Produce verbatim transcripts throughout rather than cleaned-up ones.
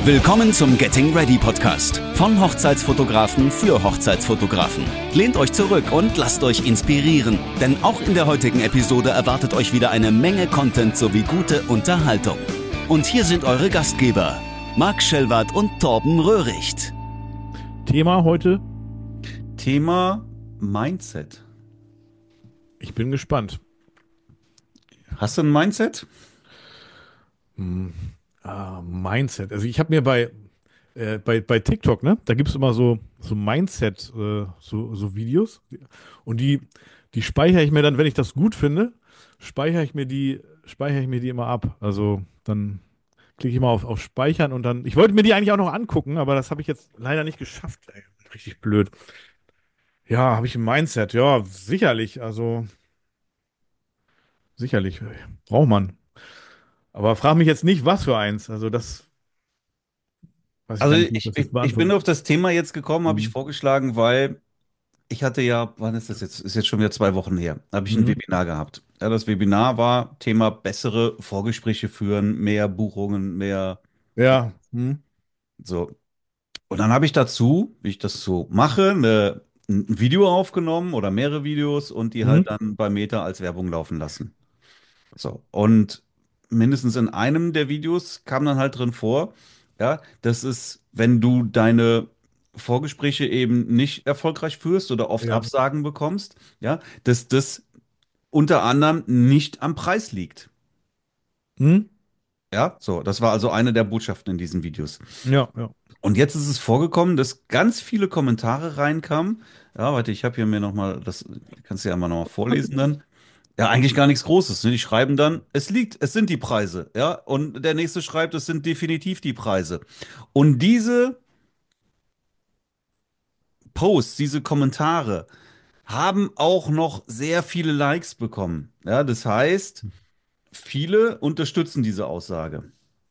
Willkommen zum Getting Ready Podcast von Hochzeitsfotografen für Hochzeitsfotografen. Lehnt euch zurück und lasst euch inspirieren, denn auch in der heutigen Episode erwartet euch wieder eine Menge Content sowie gute Unterhaltung. Und hier sind eure Gastgeber, Marc Schellwardt und Torben Röhricht. Thema heute? Thema Mindset. Ich bin gespannt. Hast du ein Mindset? Hm. Ah, Mindset. Also ich habe mir bei, äh, bei, bei TikTok, ne, da gibt es immer so, so Mindset, äh, so, so Videos. Und die, die speichere ich mir dann, wenn ich das gut finde, speichere ich mir die, speichere ich mir die immer ab. Also dann klicke ich mal auf, auf Speichern und dann. Ich wollte mir die eigentlich auch noch angucken, aber das habe ich jetzt leider nicht geschafft. Ey. Richtig blöd. Ja, habe ich ein Mindset? Ja, sicherlich. Also sicherlich. Braucht man. Aber frag mich jetzt nicht, was für eins. Also das weiß ich Also gar nicht, wie ich ich, das jetzt ich, ich bin beantworten. auf das Thema jetzt gekommen, habe ich Mhm. vorgeschlagen, weil ich hatte ja, wann ist das jetzt? Ist jetzt schon wieder zwei Wochen her, habe ich ein Mhm. Webinar gehabt. Ja, das Webinar war Thema bessere Vorgespräche führen, mehr Buchungen, mehr Ja. Mhm. so. Und dann habe ich dazu, wie ich das so mache, eine, ein Video aufgenommen oder mehrere Videos und die halt Mhm. dann bei Meta als Werbung laufen lassen. So, und mindestens in einem der Videos kam dann halt drin vor, ja, das ist, wenn du deine Vorgespräche eben nicht erfolgreich führst oder oft Ja. Absagen bekommst, ja, dass das unter anderem nicht am Preis liegt. Mhm. Ja, so, das war also eine der Botschaften in diesen Videos. Ja, ja. Und jetzt ist es vorgekommen, dass ganz viele Kommentare reinkamen. Ja, warte, ich habe hier mir nochmal, das kannst du ja mal nochmal vorlesen dann. Ja, eigentlich gar nichts Großes. Ne? Die schreiben dann, es liegt, es sind die Preise, ja. Und der nächste schreibt, es sind definitiv die Preise. Und diese Posts, diese Kommentare haben auch noch sehr viele Likes bekommen. Ja, das heißt, viele unterstützen diese Aussage.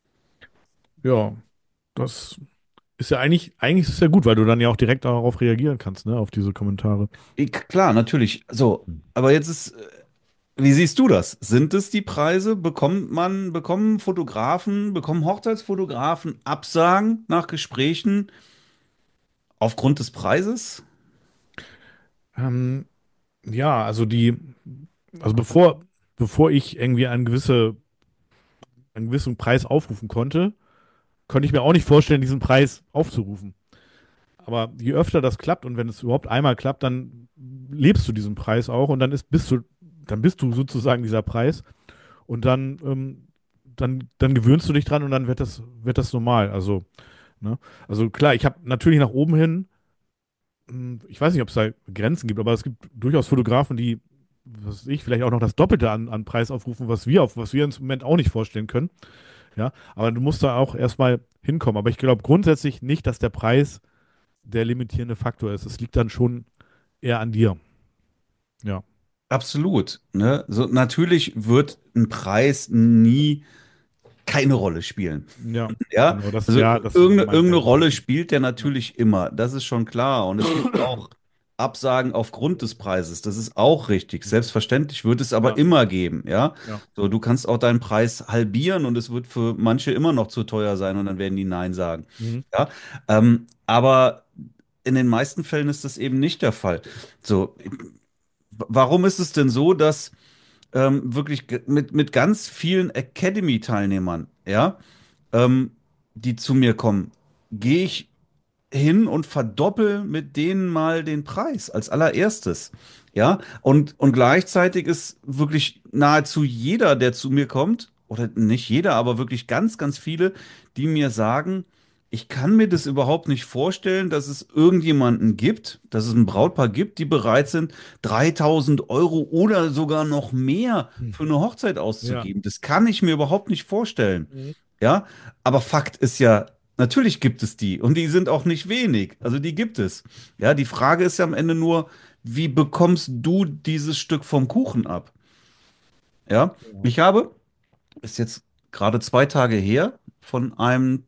Ja, das ist ja eigentlich, eigentlich ist es ja gut, weil du dann ja auch direkt darauf reagieren kannst, ne, auf diese Kommentare. Ich, klar, natürlich. So, aber jetzt ist, äh, wie siehst du das? Sind es die Preise? Bekommt man, bekommen Fotografen, bekommen Hochzeitsfotografen Absagen nach Gesprächen aufgrund des Preises? Ähm, ja, also die, also bevor, bevor ich irgendwie einen gewisse, einen gewissen Preis aufrufen konnte, konnte ich mir auch nicht vorstellen, diesen Preis aufzurufen. Aber je öfter das klappt und wenn es überhaupt einmal klappt, dann lebst du diesen Preis auch und dann ist, bist du, dann bist du sozusagen dieser Preis. Und dann, ähm, dann, dann gewöhnst du dich dran und dann wird das, wird das normal. Also, ne? Also klar, ich habe natürlich nach oben hin, mh, ich weiß nicht, ob es da Grenzen gibt, aber es gibt durchaus Fotografen, die, was weiß ich, vielleicht auch noch das Doppelte an, an Preis aufrufen, was wir auf, was wir uns im Moment auch nicht vorstellen können. Ja, aber du musst da auch erstmal hinkommen. Aber ich glaube grundsätzlich nicht, dass der Preis der limitierende Faktor ist. Es liegt dann schon eher an dir. Ja. Absolut. Ne? So, natürlich wird ein Preis nie keine Rolle spielen. Ja, Ja, genau, das, also ja, das irgendeine, meine ich irgendeine eigentlich auch. Rolle spielt der Ja. natürlich immer. Das ist schon klar. Und es gibt auch Absagen aufgrund des Preises. Das ist auch richtig. Selbstverständlich wird es aber Ja, immer geben. Ja, ja. so du kannst auch deinen Preis halbieren und es wird für manche immer noch zu teuer sein und dann werden die Nein sagen. Mhm. Ja, ähm, aber in den meisten Fällen ist das eben nicht der Fall. So, warum ist es denn so, dass ähm, wirklich ge- mit, mit ganz vielen Academy-Teilnehmern, ja, ähm, die zu mir kommen, gehe ich hin und verdoppel mit denen mal den Preis als allererstes. Ja, und, und gleichzeitig ist wirklich nahezu jeder, der zu mir kommt, oder nicht jeder, aber wirklich ganz, ganz viele, die mir sagen, ich kann mir das überhaupt nicht vorstellen, dass es irgendjemanden gibt, dass es ein Brautpaar gibt, die bereit sind, dreitausend Euro oder sogar noch mehr Hm. für eine Hochzeit Ja. auszugeben. Das kann ich mir überhaupt nicht vorstellen. Mhm. Ja, aber Fakt ist ja, natürlich gibt es die und die sind auch nicht wenig. Also die gibt es. Ja, die Frage ist ja am Ende nur, wie bekommst du dieses Stück vom Kuchen ab? Ja, Ja. ich habe, ist jetzt gerade zwei Tage her, von einem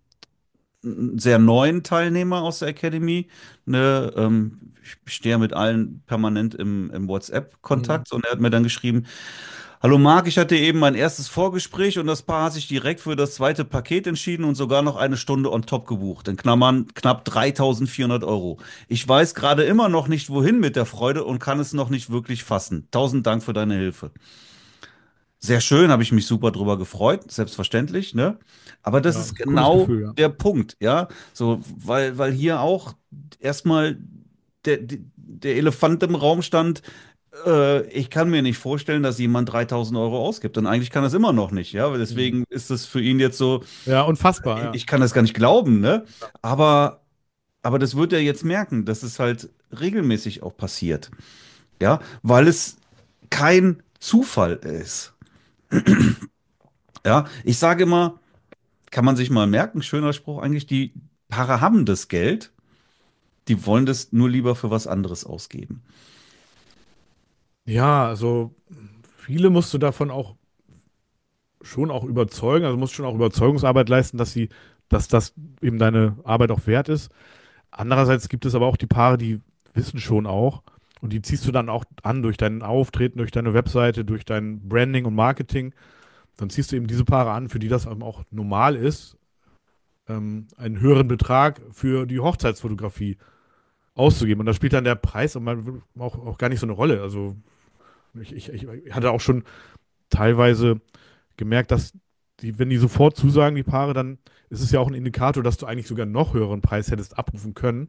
sehr neuen Teilnehmer aus der Academy, ne, ähm, ich stehe ja mit allen permanent im, im Mhm. WhatsApp-Kontakt und er hat mir dann geschrieben, Hallo Marc, ich hatte eben mein erstes Vorgespräch und das Paar hat sich direkt für das zweite Paket entschieden und sogar noch eine Stunde on top gebucht. In Klammern knapp dreitausendvierhundert Euro. Ich weiß gerade immer noch nicht, wohin mit der Freude und kann es noch nicht wirklich fassen. Tausend Dank für deine Hilfe. Sehr schön, habe ich mich super drüber gefreut, selbstverständlich, ne? Aber das Ja, ist cooles genau Gefühl, ja. der Punkt, ja? So, weil, weil hier auch erstmal der, der Elefant im Raum stand. Äh, ich kann mir nicht vorstellen, dass jemand dreitausend Euro ausgibt. Und eigentlich kann er es immer noch nicht, ja? Weil Mhm. deswegen ist es für ihn jetzt so, Ja, unfassbar, ich ja. ich kann das gar nicht glauben, ne? Aber, aber das wird er jetzt merken, dass es halt regelmäßig auch passiert, ja? Weil es kein Zufall ist. Ja, ich sage immer, kann man sich mal merken, schöner Spruch eigentlich, die Paare haben das Geld, die wollen das nur lieber für was anderes ausgeben. Ja, also viele musst du davon auch schon auch überzeugen, also musst schon auch Überzeugungsarbeit leisten, dass sie, dass das eben deine Arbeit auch wert ist. Andererseits gibt es aber auch die Paare, die wissen schon auch und die ziehst du dann auch an durch dein Auftreten, durch deine Webseite, durch dein Branding und Marketing. Dann ziehst du eben diese Paare an, für die das eben auch normal ist, ähm, einen höheren Betrag für die Hochzeitsfotografie auszugeben. Und da spielt dann der Preis auch, auch gar nicht so eine Rolle. Also ich, ich, ich hatte auch schon teilweise gemerkt, dass die, wenn die sofort zusagen, die Paare, dann ist es ja auch ein Indikator, dass du eigentlich sogar einen noch höheren Preis hättest abrufen können.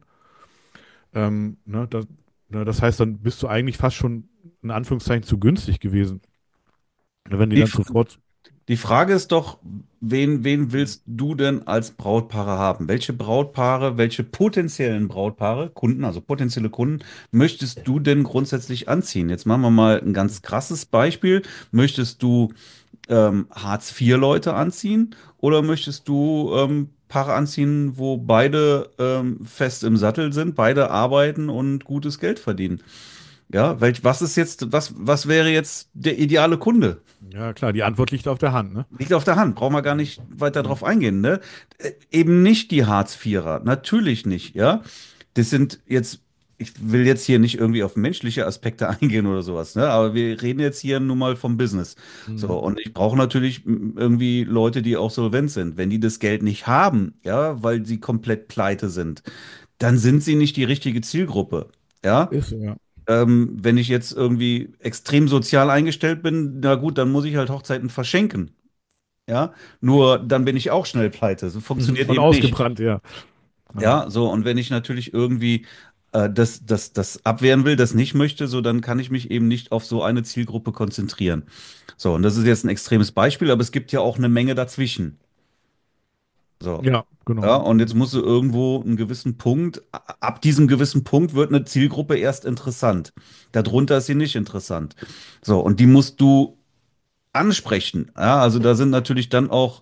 Ähm, ne, das, ne, das heißt, dann bist du eigentlich fast schon in Anführungszeichen zu günstig gewesen. Wenn die Die, dann sofort. die Frage ist doch, wen, wen willst du denn als Brautpaare haben? Welche Brautpaare, welche potenziellen Brautpaare, Kunden, also potenzielle Kunden, möchtest du denn grundsätzlich anziehen? Jetzt machen wir mal ein ganz krasses Beispiel. Möchtest du ähm, Hartz vier Leute anziehen oder möchtest du ähm, Paare anziehen, wo beide ähm, fest im Sattel sind, beide arbeiten und gutes Geld verdienen? Ja, welch, was ist jetzt, was, was wäre jetzt der ideale Kunde? Ja, klar, die Antwort liegt auf der Hand, ne? Liegt auf der Hand, brauchen wir gar nicht weiter Mhm. drauf eingehen, ne? Äh, Eben nicht die Hartz-Vierer, natürlich nicht, ja. Das sind jetzt, ich will jetzt hier nicht irgendwie auf menschliche Aspekte eingehen oder sowas, ne? Aber wir reden jetzt hier nun mal vom Business. So, Mhm. und ich brauche natürlich m, irgendwie Leute, die auch solvent sind. Wenn die das Geld nicht haben, ja, weil sie komplett pleite sind, dann sind sie nicht die richtige Zielgruppe, ja. Ist so, ja. Ähm, wenn ich jetzt irgendwie extrem sozial eingestellt bin, na gut, dann muss ich halt Hochzeiten verschenken. Ja, nur dann bin ich auch schnell pleite. So Mhm. funktioniert Und eben nicht. ausgebrannt, ja. Ja. Ja, so, und wenn ich natürlich irgendwie äh, das, das, das abwehren will, das nicht möchte, so, dann kann ich mich eben nicht auf so eine Zielgruppe konzentrieren. So, und das ist jetzt ein extremes Beispiel, aber es gibt ja auch eine Menge dazwischen. So. Ja, genau. Ja, und jetzt musst du irgendwo einen gewissen Punkt, a- ab diesem gewissen Punkt wird eine Zielgruppe erst interessant. Darunter ist sie nicht interessant. So, und die musst du ansprechen. Ja, also da sind natürlich dann auch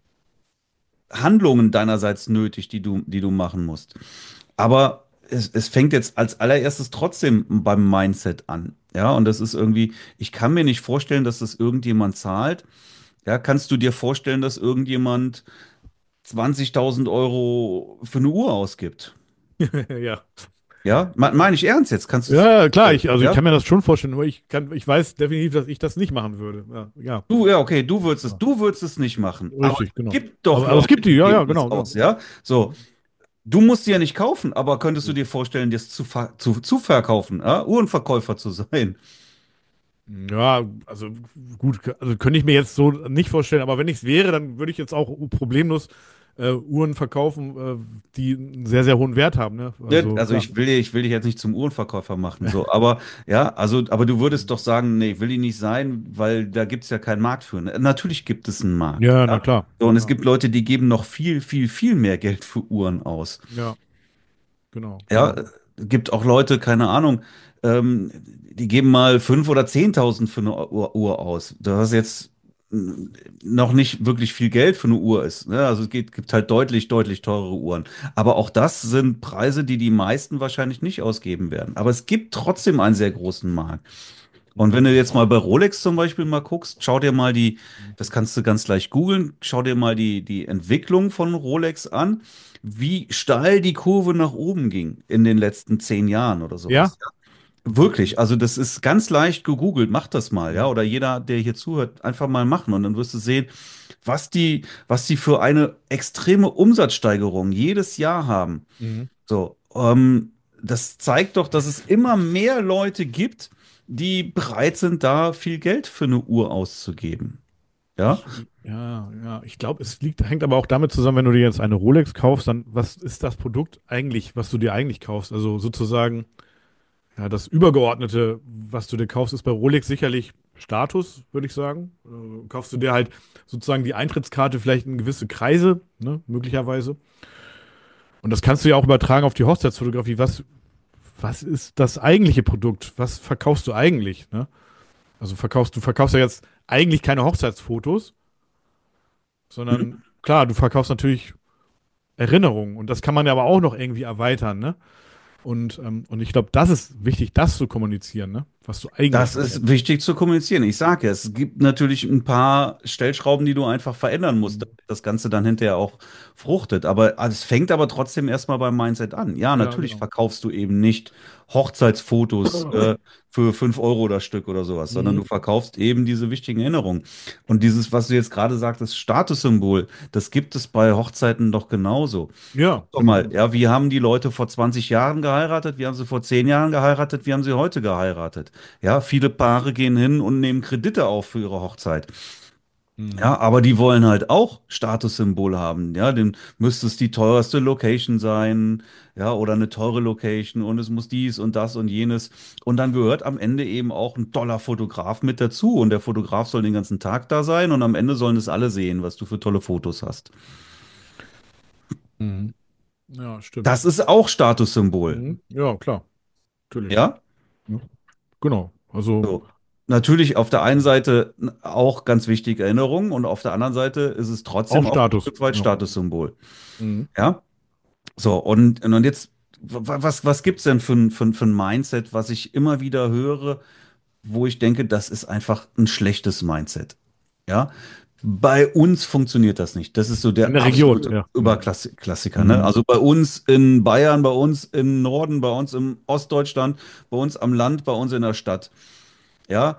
Handlungen deinerseits nötig, die du, die du machen musst. Aber es, es fängt jetzt als allererstes trotzdem beim Mindset an. Ja, und das ist irgendwie, ich kann mir nicht vorstellen, dass das irgendjemand zahlt. Ja, kannst du dir vorstellen, dass irgendjemand zwanzigtausend Euro für eine Uhr ausgibt? Ja. Ja, Me- meine ich ernst jetzt? Kannst du es, Ja, klar, äh, ich, also ich kann ja? mir das schon vorstellen, nur ich kann, ich weiß definitiv, dass ich das nicht machen würde. Ja, ja. Du, ja, okay, du würdest es, Ja. du würdest es nicht machen. Aber Richtig, es genau. gibt doch Aber, aber es Leute, gibt die, die ja, ja, geben das genau, genau. aus, ja? So, du musst sie ja nicht kaufen, aber könntest du dir vorstellen, das zu, ver zu, zu verkaufen, ja? Uhrenverkäufer zu sein? Ja, also gut, also könnte ich mir jetzt so nicht vorstellen, aber wenn ich es wäre, dann würde ich jetzt auch problemlos äh, Uhren verkaufen, äh, die einen sehr, sehr hohen Wert haben, ne? Ja, Also also klar. ich will, ich will dich jetzt nicht zum Uhrenverkäufer machen, so, aber ja, also, aber du würdest doch sagen, nee, will ich nicht sein, weil da gibt es ja keinen Markt für. Ne? Natürlich gibt es einen Markt, Ja, na ja. klar. So, und es Ja, gibt Leute, die geben noch viel, viel, viel mehr Geld für Uhren aus. ja, genau, Ja, genau. äh, gibt auch Leute, keine Ahnung, ähm, die geben mal fünf oder zehntausend für eine Uhr, Uhr aus. Das jetzt mm, noch nicht wirklich viel Geld für eine Uhr ist. Ne? Also es geht, gibt halt deutlich, deutlich teurere Uhren. Aber auch das sind Preise, die die meisten wahrscheinlich nicht ausgeben werden. Aber es gibt trotzdem einen sehr großen Markt. Und wenn du jetzt mal bei Rolex zum Beispiel mal guckst, schau dir mal die, das kannst du ganz leicht googeln, schau dir mal die, die Entwicklung von Rolex an, wie steil die Kurve nach oben ging in den letzten zehn Jahren oder Ja, sowas. Wirklich, also das ist ganz leicht gegoogelt, mach das mal, ja, Mhm. oder jeder, der hier zuhört, einfach mal machen und dann wirst du sehen, was die, was die für eine extreme Umsatzsteigerung jedes Jahr haben. Mhm. So, ähm, das zeigt doch, dass es immer mehr Leute gibt, die bereit sind, da viel Geld für eine Uhr auszugeben. Ja, Ich, ja, ja, ich glaube, es liegt, hängt aber auch damit zusammen, wenn du dir jetzt eine Rolex kaufst, dann was ist das Produkt eigentlich, was du dir eigentlich kaufst? Also sozusagen, ja, das Übergeordnete, was du dir kaufst, ist bei Rolex sicherlich Status, würde ich sagen. Äh, kaufst du dir halt sozusagen die Eintrittskarte vielleicht in gewisse Kreise, ne, möglicherweise. Und das kannst du ja auch übertragen auf die Hochzeitsfotografie. Was, was ist das eigentliche Produkt? Was verkaufst du eigentlich, ne? Also verkaufst, du verkaufst ja jetzt eigentlich keine Hochzeitsfotos, sondern klar, du verkaufst natürlich Erinnerungen und das kann man ja aber auch noch irgendwie erweitern, ne? Und, ähm, und ich glaube, das ist wichtig, das zu kommunizieren, ne? Was du eigentlich das verkaufst. ist wichtig zu kommunizieren. Ich sage ja, es gibt natürlich ein paar Stellschrauben, die du einfach verändern musst, Mhm. damit das Ganze dann hinterher auch fruchtet. Aber also es fängt aber trotzdem erstmal beim Mindset an. Ja, Ja, natürlich genau. verkaufst du eben nicht Hochzeitsfotos äh, für fünf Euro das Stück oder sowas, sondern Mhm. du verkaufst eben diese wichtigen Erinnerungen. Und dieses, was du jetzt gerade sagtest, Statussymbol, das gibt es bei Hochzeiten doch genauso. Ja, Guck genau. mal, ja, wie haben die Leute vor zwanzig Jahren geheiratet? Wie haben sie vor zehn Jahren geheiratet? Wie haben sie heute geheiratet? Ja, viele Paare gehen hin und nehmen Kredite auf für ihre Hochzeit. Mhm. Ja, aber die wollen halt auch Statussymbol haben. Ja, dann müsste es die teuerste Location sein, ja, oder eine teure Location und es muss dies und das und jenes. Und dann gehört am Ende eben auch ein toller Fotograf mit dazu. Und der Fotograf soll den ganzen Tag da sein und am Ende sollen es alle sehen, was du für tolle Fotos hast. Mhm. Ja, stimmt. Das ist auch Statussymbol. Mhm. Ja, klar, natürlich. Ja. Ja, genau. Also So. Natürlich auf der einen Seite auch ganz wichtig Erinnerung und auf der anderen Seite ist es auch trotzdem auch ein Status. Stück weit Ja. Statussymbol. Mhm. Ja, so und, und jetzt, wa- was, was gibt es denn für ein, für, ein- für ein Mindset, was ich immer wieder höre, wo ich denke, das ist einfach ein schlechtes Mindset. Ja, bei uns funktioniert das nicht. Das ist so In der der Region, absolute ja. Mhm. Überklassiker, ne? Mhm. Also bei uns in Bayern, bei uns im Norden, bei uns im Ostdeutschland, bei uns am Land, bei uns in der Stadt. Ja,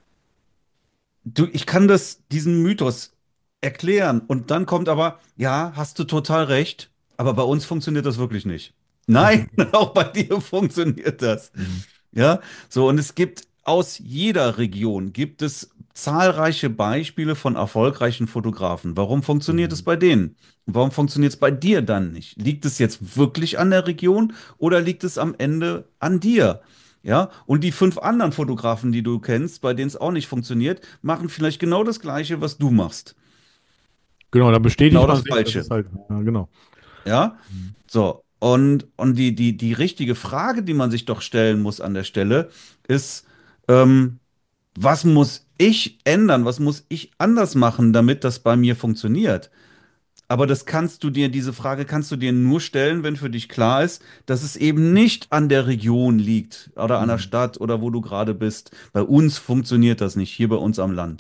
du, ich kann das, diesen Mythos erklären und dann kommt aber, ja, hast du total recht, aber bei uns funktioniert das wirklich nicht. Nein, auch bei dir funktioniert das. Mhm. Ja, so und es gibt aus jeder Region gibt es zahlreiche Beispiele von erfolgreichen Fotografen. Warum funktioniert es Mhm. bei denen? Warum funktioniert es bei dir dann nicht? Liegt es jetzt wirklich an der Region oder liegt es am Ende an dir? Ja, und die fünf anderen Fotografen, die du kennst, bei denen es auch nicht funktioniert, machen vielleicht genau das Gleiche, was du machst. Genau, da bestätigt Genau man das sich, das ist Falsche. halt, ja, genau. Ja, Mhm. so. Und, und die, die, die richtige Frage, die man sich doch stellen muss an der Stelle, ist, ähm, was muss ich ändern? Was muss ich anders machen, damit das bei mir funktioniert? Aber das kannst du dir, diese Frage kannst du dir nur stellen, wenn für dich klar ist, dass es eben nicht an der Region liegt oder an der Mhm. Stadt oder wo du gerade bist. Bei uns funktioniert das nicht, hier bei uns am Land.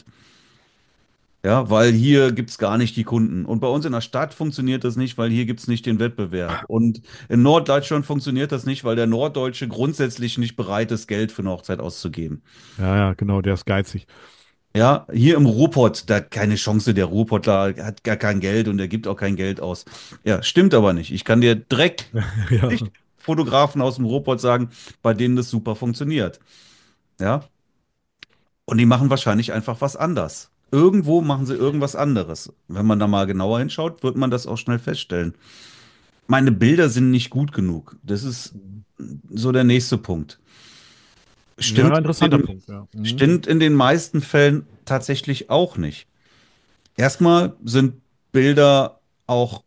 Ja, weil hier gibt es gar nicht die Kunden. Und bei uns in der Stadt funktioniert das nicht, weil hier gibt es nicht den Wettbewerb. Und in Norddeutschland funktioniert das nicht, weil der Norddeutsche grundsätzlich nicht bereit ist, Geld für eine Hochzeit auszugeben. Ja, ja, genau, der ist geizig. Ja, hier im Ruhrpott, da keine Chance, der Ruhrpottler hat gar kein Geld und der gibt auch kein Geld aus. Ja, stimmt aber nicht. Ich kann dir direkt Ja. nicht Fotografen aus dem Ruhrpott sagen, bei denen das super funktioniert. Ja, und die machen wahrscheinlich einfach was anders. Irgendwo machen sie irgendwas anderes. Wenn man da mal genauer hinschaut, wird man das auch schnell feststellen. Meine Bilder sind nicht gut genug. Das ist so der nächste Punkt. Ja, Stimmt interessanter in, Punkt, ja. Mhm. stimmt in den meisten Fällen tatsächlich auch nicht. Erstmal sind Bilder auch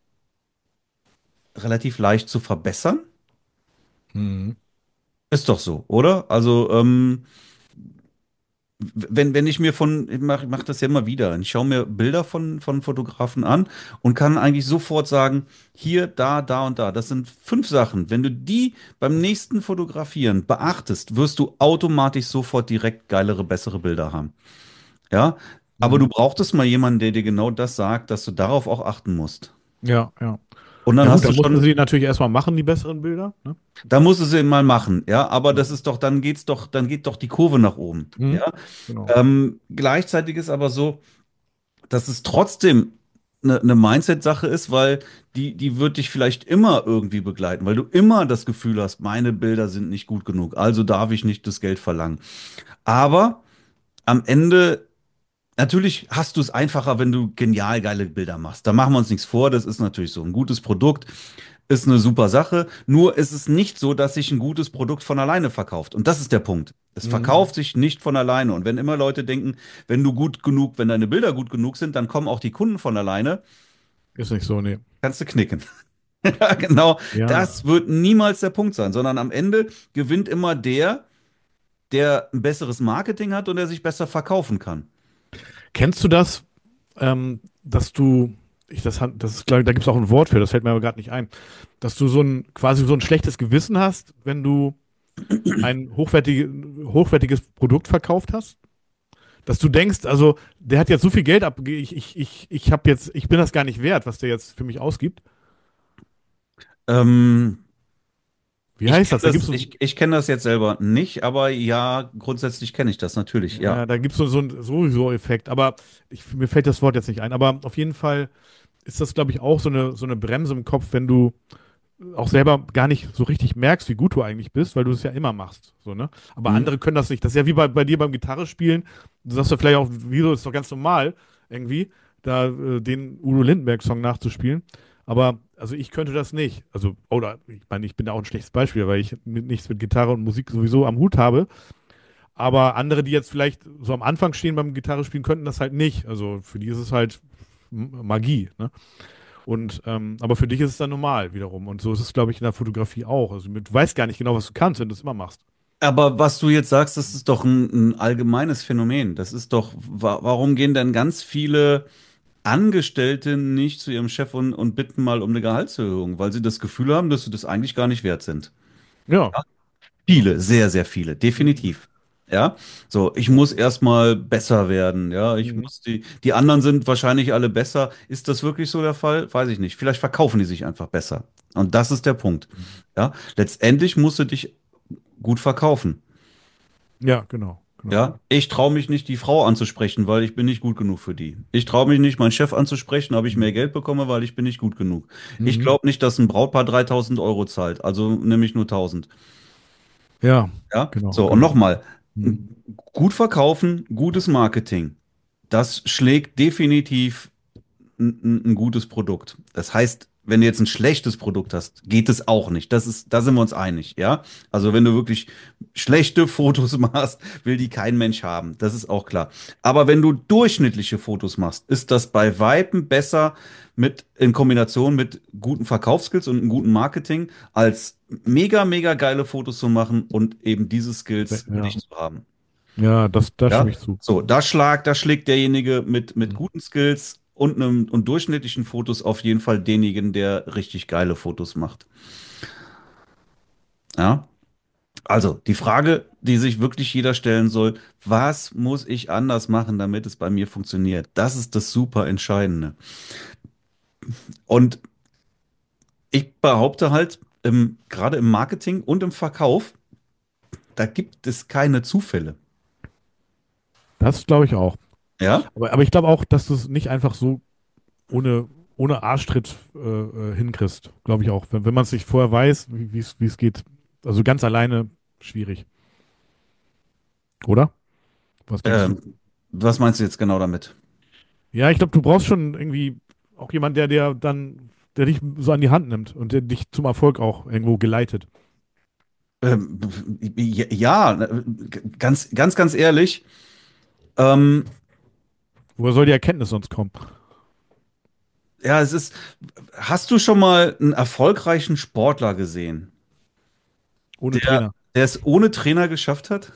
relativ leicht zu verbessern. Mhm. Ist doch so, oder? Also, ähm, wenn, wenn ich mir von, ich mache mach das ja immer wieder, ich schaue mir Bilder von, von Fotografen an und kann eigentlich sofort sagen, hier, da, da und da. Das sind fünf Sachen. Wenn du die beim nächsten Fotografieren beachtest, wirst du automatisch sofort direkt geilere, bessere Bilder haben. Ja, aber du Mhm. brauchtest mal jemanden, der dir genau das sagt, dass du darauf auch achten musst. Ja, ja. Und dann Ja gut, hast da du mussten schon, sie natürlich erstmal machen, die besseren Bilder. Ne? da musst du sie mal machen, ja, aber das ist doch, dann geht's doch, dann geht doch die Kurve nach oben, Mhm. ja. Genau. Ähm, gleichzeitig ist aber so, dass es trotzdem eine, eine Mindset-Sache ist, weil die, die wird dich vielleicht immer irgendwie begleiten, weil du immer das Gefühl hast, meine Bilder sind nicht gut genug, also darf ich nicht das Geld verlangen. Aber am Ende, natürlich hast du es einfacher, wenn du genial geile Bilder machst. Da machen wir uns nichts vor, das ist natürlich so. Ein gutes Produkt ist eine super Sache, nur ist es nicht so, dass sich ein gutes Produkt von alleine verkauft. Und das ist der Punkt. Es Mhm. verkauft sich nicht von alleine. Und wenn immer Leute denken, wenn du gut genug, wenn deine Bilder gut genug sind, dann kommen auch die Kunden von alleine, Ist nicht so, nee. kannst du knicken. Ja, genau. Ja. Das wird niemals der Punkt sein, sondern am Ende gewinnt immer der, der ein besseres Marketing hat und der sich besser verkaufen kann. Kennst du das, ähm, dass du, ich, das, hat- das ist, glaub ich, da gibt es auch ein Wort für, das fällt mir aber gerade nicht ein, dass du so ein quasi so ein schlechtes Gewissen hast, wenn du ein hochwertige, hochwertiges Produkt verkauft hast? Dass du denkst, also der hat jetzt so viel Geld abgegeben, ich, ich, ich, ich habe jetzt, ich bin das gar nicht wert, was der jetzt für mich ausgibt. Ähm, Wie Ich heißt kenne das? Da das, gibt's so, ich, ich kenn das jetzt selber nicht, aber ja, grundsätzlich kenne ich das natürlich, ja. ja, da gibt's so, so einen sowieso Effekt, aber ich, mir fällt das Wort jetzt nicht ein. Aber auf jeden Fall ist das, glaube ich, auch so eine, so eine Bremse im Kopf, wenn du auch selber gar nicht so richtig merkst, wie gut du eigentlich bist, weil du es ja immer machst. So, ne? Aber Hm? andere können das nicht. Das ist ja wie bei, bei dir beim Gitarre spielen. Du sagst ja vielleicht auch, wieso ist doch ganz normal, irgendwie, da äh, den Udo Lindenberg-Song nachzuspielen. Aber also ich könnte das nicht. Also, oder ich meine, ich bin da auch ein schlechtes Beispiel, weil ich mit, nichts mit Gitarre und Musik sowieso am Hut habe. Aber andere, die jetzt vielleicht so am Anfang stehen beim Gitarre spielen, könnten das halt nicht. Also für die ist es halt M- Magie, ne? Und, ähm, aber für dich ist es dann normal wiederum. Und so ist es, glaube ich, in der Fotografie auch. Also du weißt gar nicht genau, was du kannst, wenn du es immer machst. Aber was du jetzt sagst, das ist doch ein, ein allgemeines Phänomen. Das ist doch, wa warum gehen denn ganz viele Angestellte nicht zu ihrem Chef und, und bitten mal um eine Gehaltserhöhung? Weil sie das Gefühl haben, dass sie das eigentlich gar nicht wert sind. Ja, genau. Viele, sehr, sehr viele, Mhm. definitiv. Ja, so, ich muss erstmal besser werden. Ja, ich Mhm. muss die, die anderen sind wahrscheinlich alle besser. Ist das wirklich so der Fall? Weiß ich nicht. Vielleicht verkaufen die sich einfach besser. Und das ist der Punkt. Ja, letztendlich musst du dich gut verkaufen. Ja, genau, genau. Ja, ich traue mich nicht, die Frau anzusprechen, weil ich bin nicht gut genug für die. Ich traue mich nicht, meinen Chef anzusprechen, ob ich mehr Mhm. Geld bekomme, weil ich bin nicht gut genug. Ich Mhm. glaube nicht, dass ein Brautpaar dreitausend Euro zahlt, also nehme ich nur tausend. Ja, Ja, genau, so, und genau. nochmal, Mhm. gut verkaufen, gutes Marketing. Das schlägt definitiv ein, ein, ein gutes Produkt. Das heißt, wenn du jetzt ein schlechtes Produkt hast, geht es auch nicht. Das ist, da sind wir uns einig, ja? Also wenn du wirklich schlechte Fotos machst, will die kein Mensch haben. Das ist auch klar. Aber wenn du durchschnittliche Fotos machst, ist das bei Weitem besser mit, in Kombination mit guten Verkaufsskills und einem guten Marketing, als mega, mega geile Fotos zu machen und eben diese Skills Ja, nicht zu haben. ja, das, da stimme Ja, ich zu. so, da schlag, da schlägt derjenige mit, mit Mhm. guten Skills und einem und durchschnittlichen Fotos auf jeden Fall denjenigen, der richtig geile Fotos macht. Ja, also die Frage, die sich wirklich jeder stellen soll: Was muss ich anders machen, damit es bei mir funktioniert? Das ist das super Entscheidende. Und ich behaupte halt, im, gerade im Marketing und im Verkauf, da gibt es keine Zufälle. Das glaube ich auch. Ja, Aber, aber ich glaube auch, dass du es nicht einfach so ohne, ohne Arschtritt äh, äh, hinkriegst. Glaube ich auch. Wenn, wenn man es nicht vorher weiß, wie wie es wie es geht. Also ganz alleine schwierig. Oder? Was denkst du? ähm, was meinst du jetzt genau damit? Ja, ich glaube, du brauchst schon irgendwie auch jemand, der, der dann, der dich so an die Hand nimmt und der dich zum Erfolg auch irgendwo geleitet. Ähm, ja, ganz, ganz, ganz ehrlich, ähm, Woher soll die Erkenntnis sonst kommen? ja, es ist, hast du schon mal einen erfolgreichen Sportler gesehen, Ohne der, Trainer. der es ohne Trainer geschafft hat?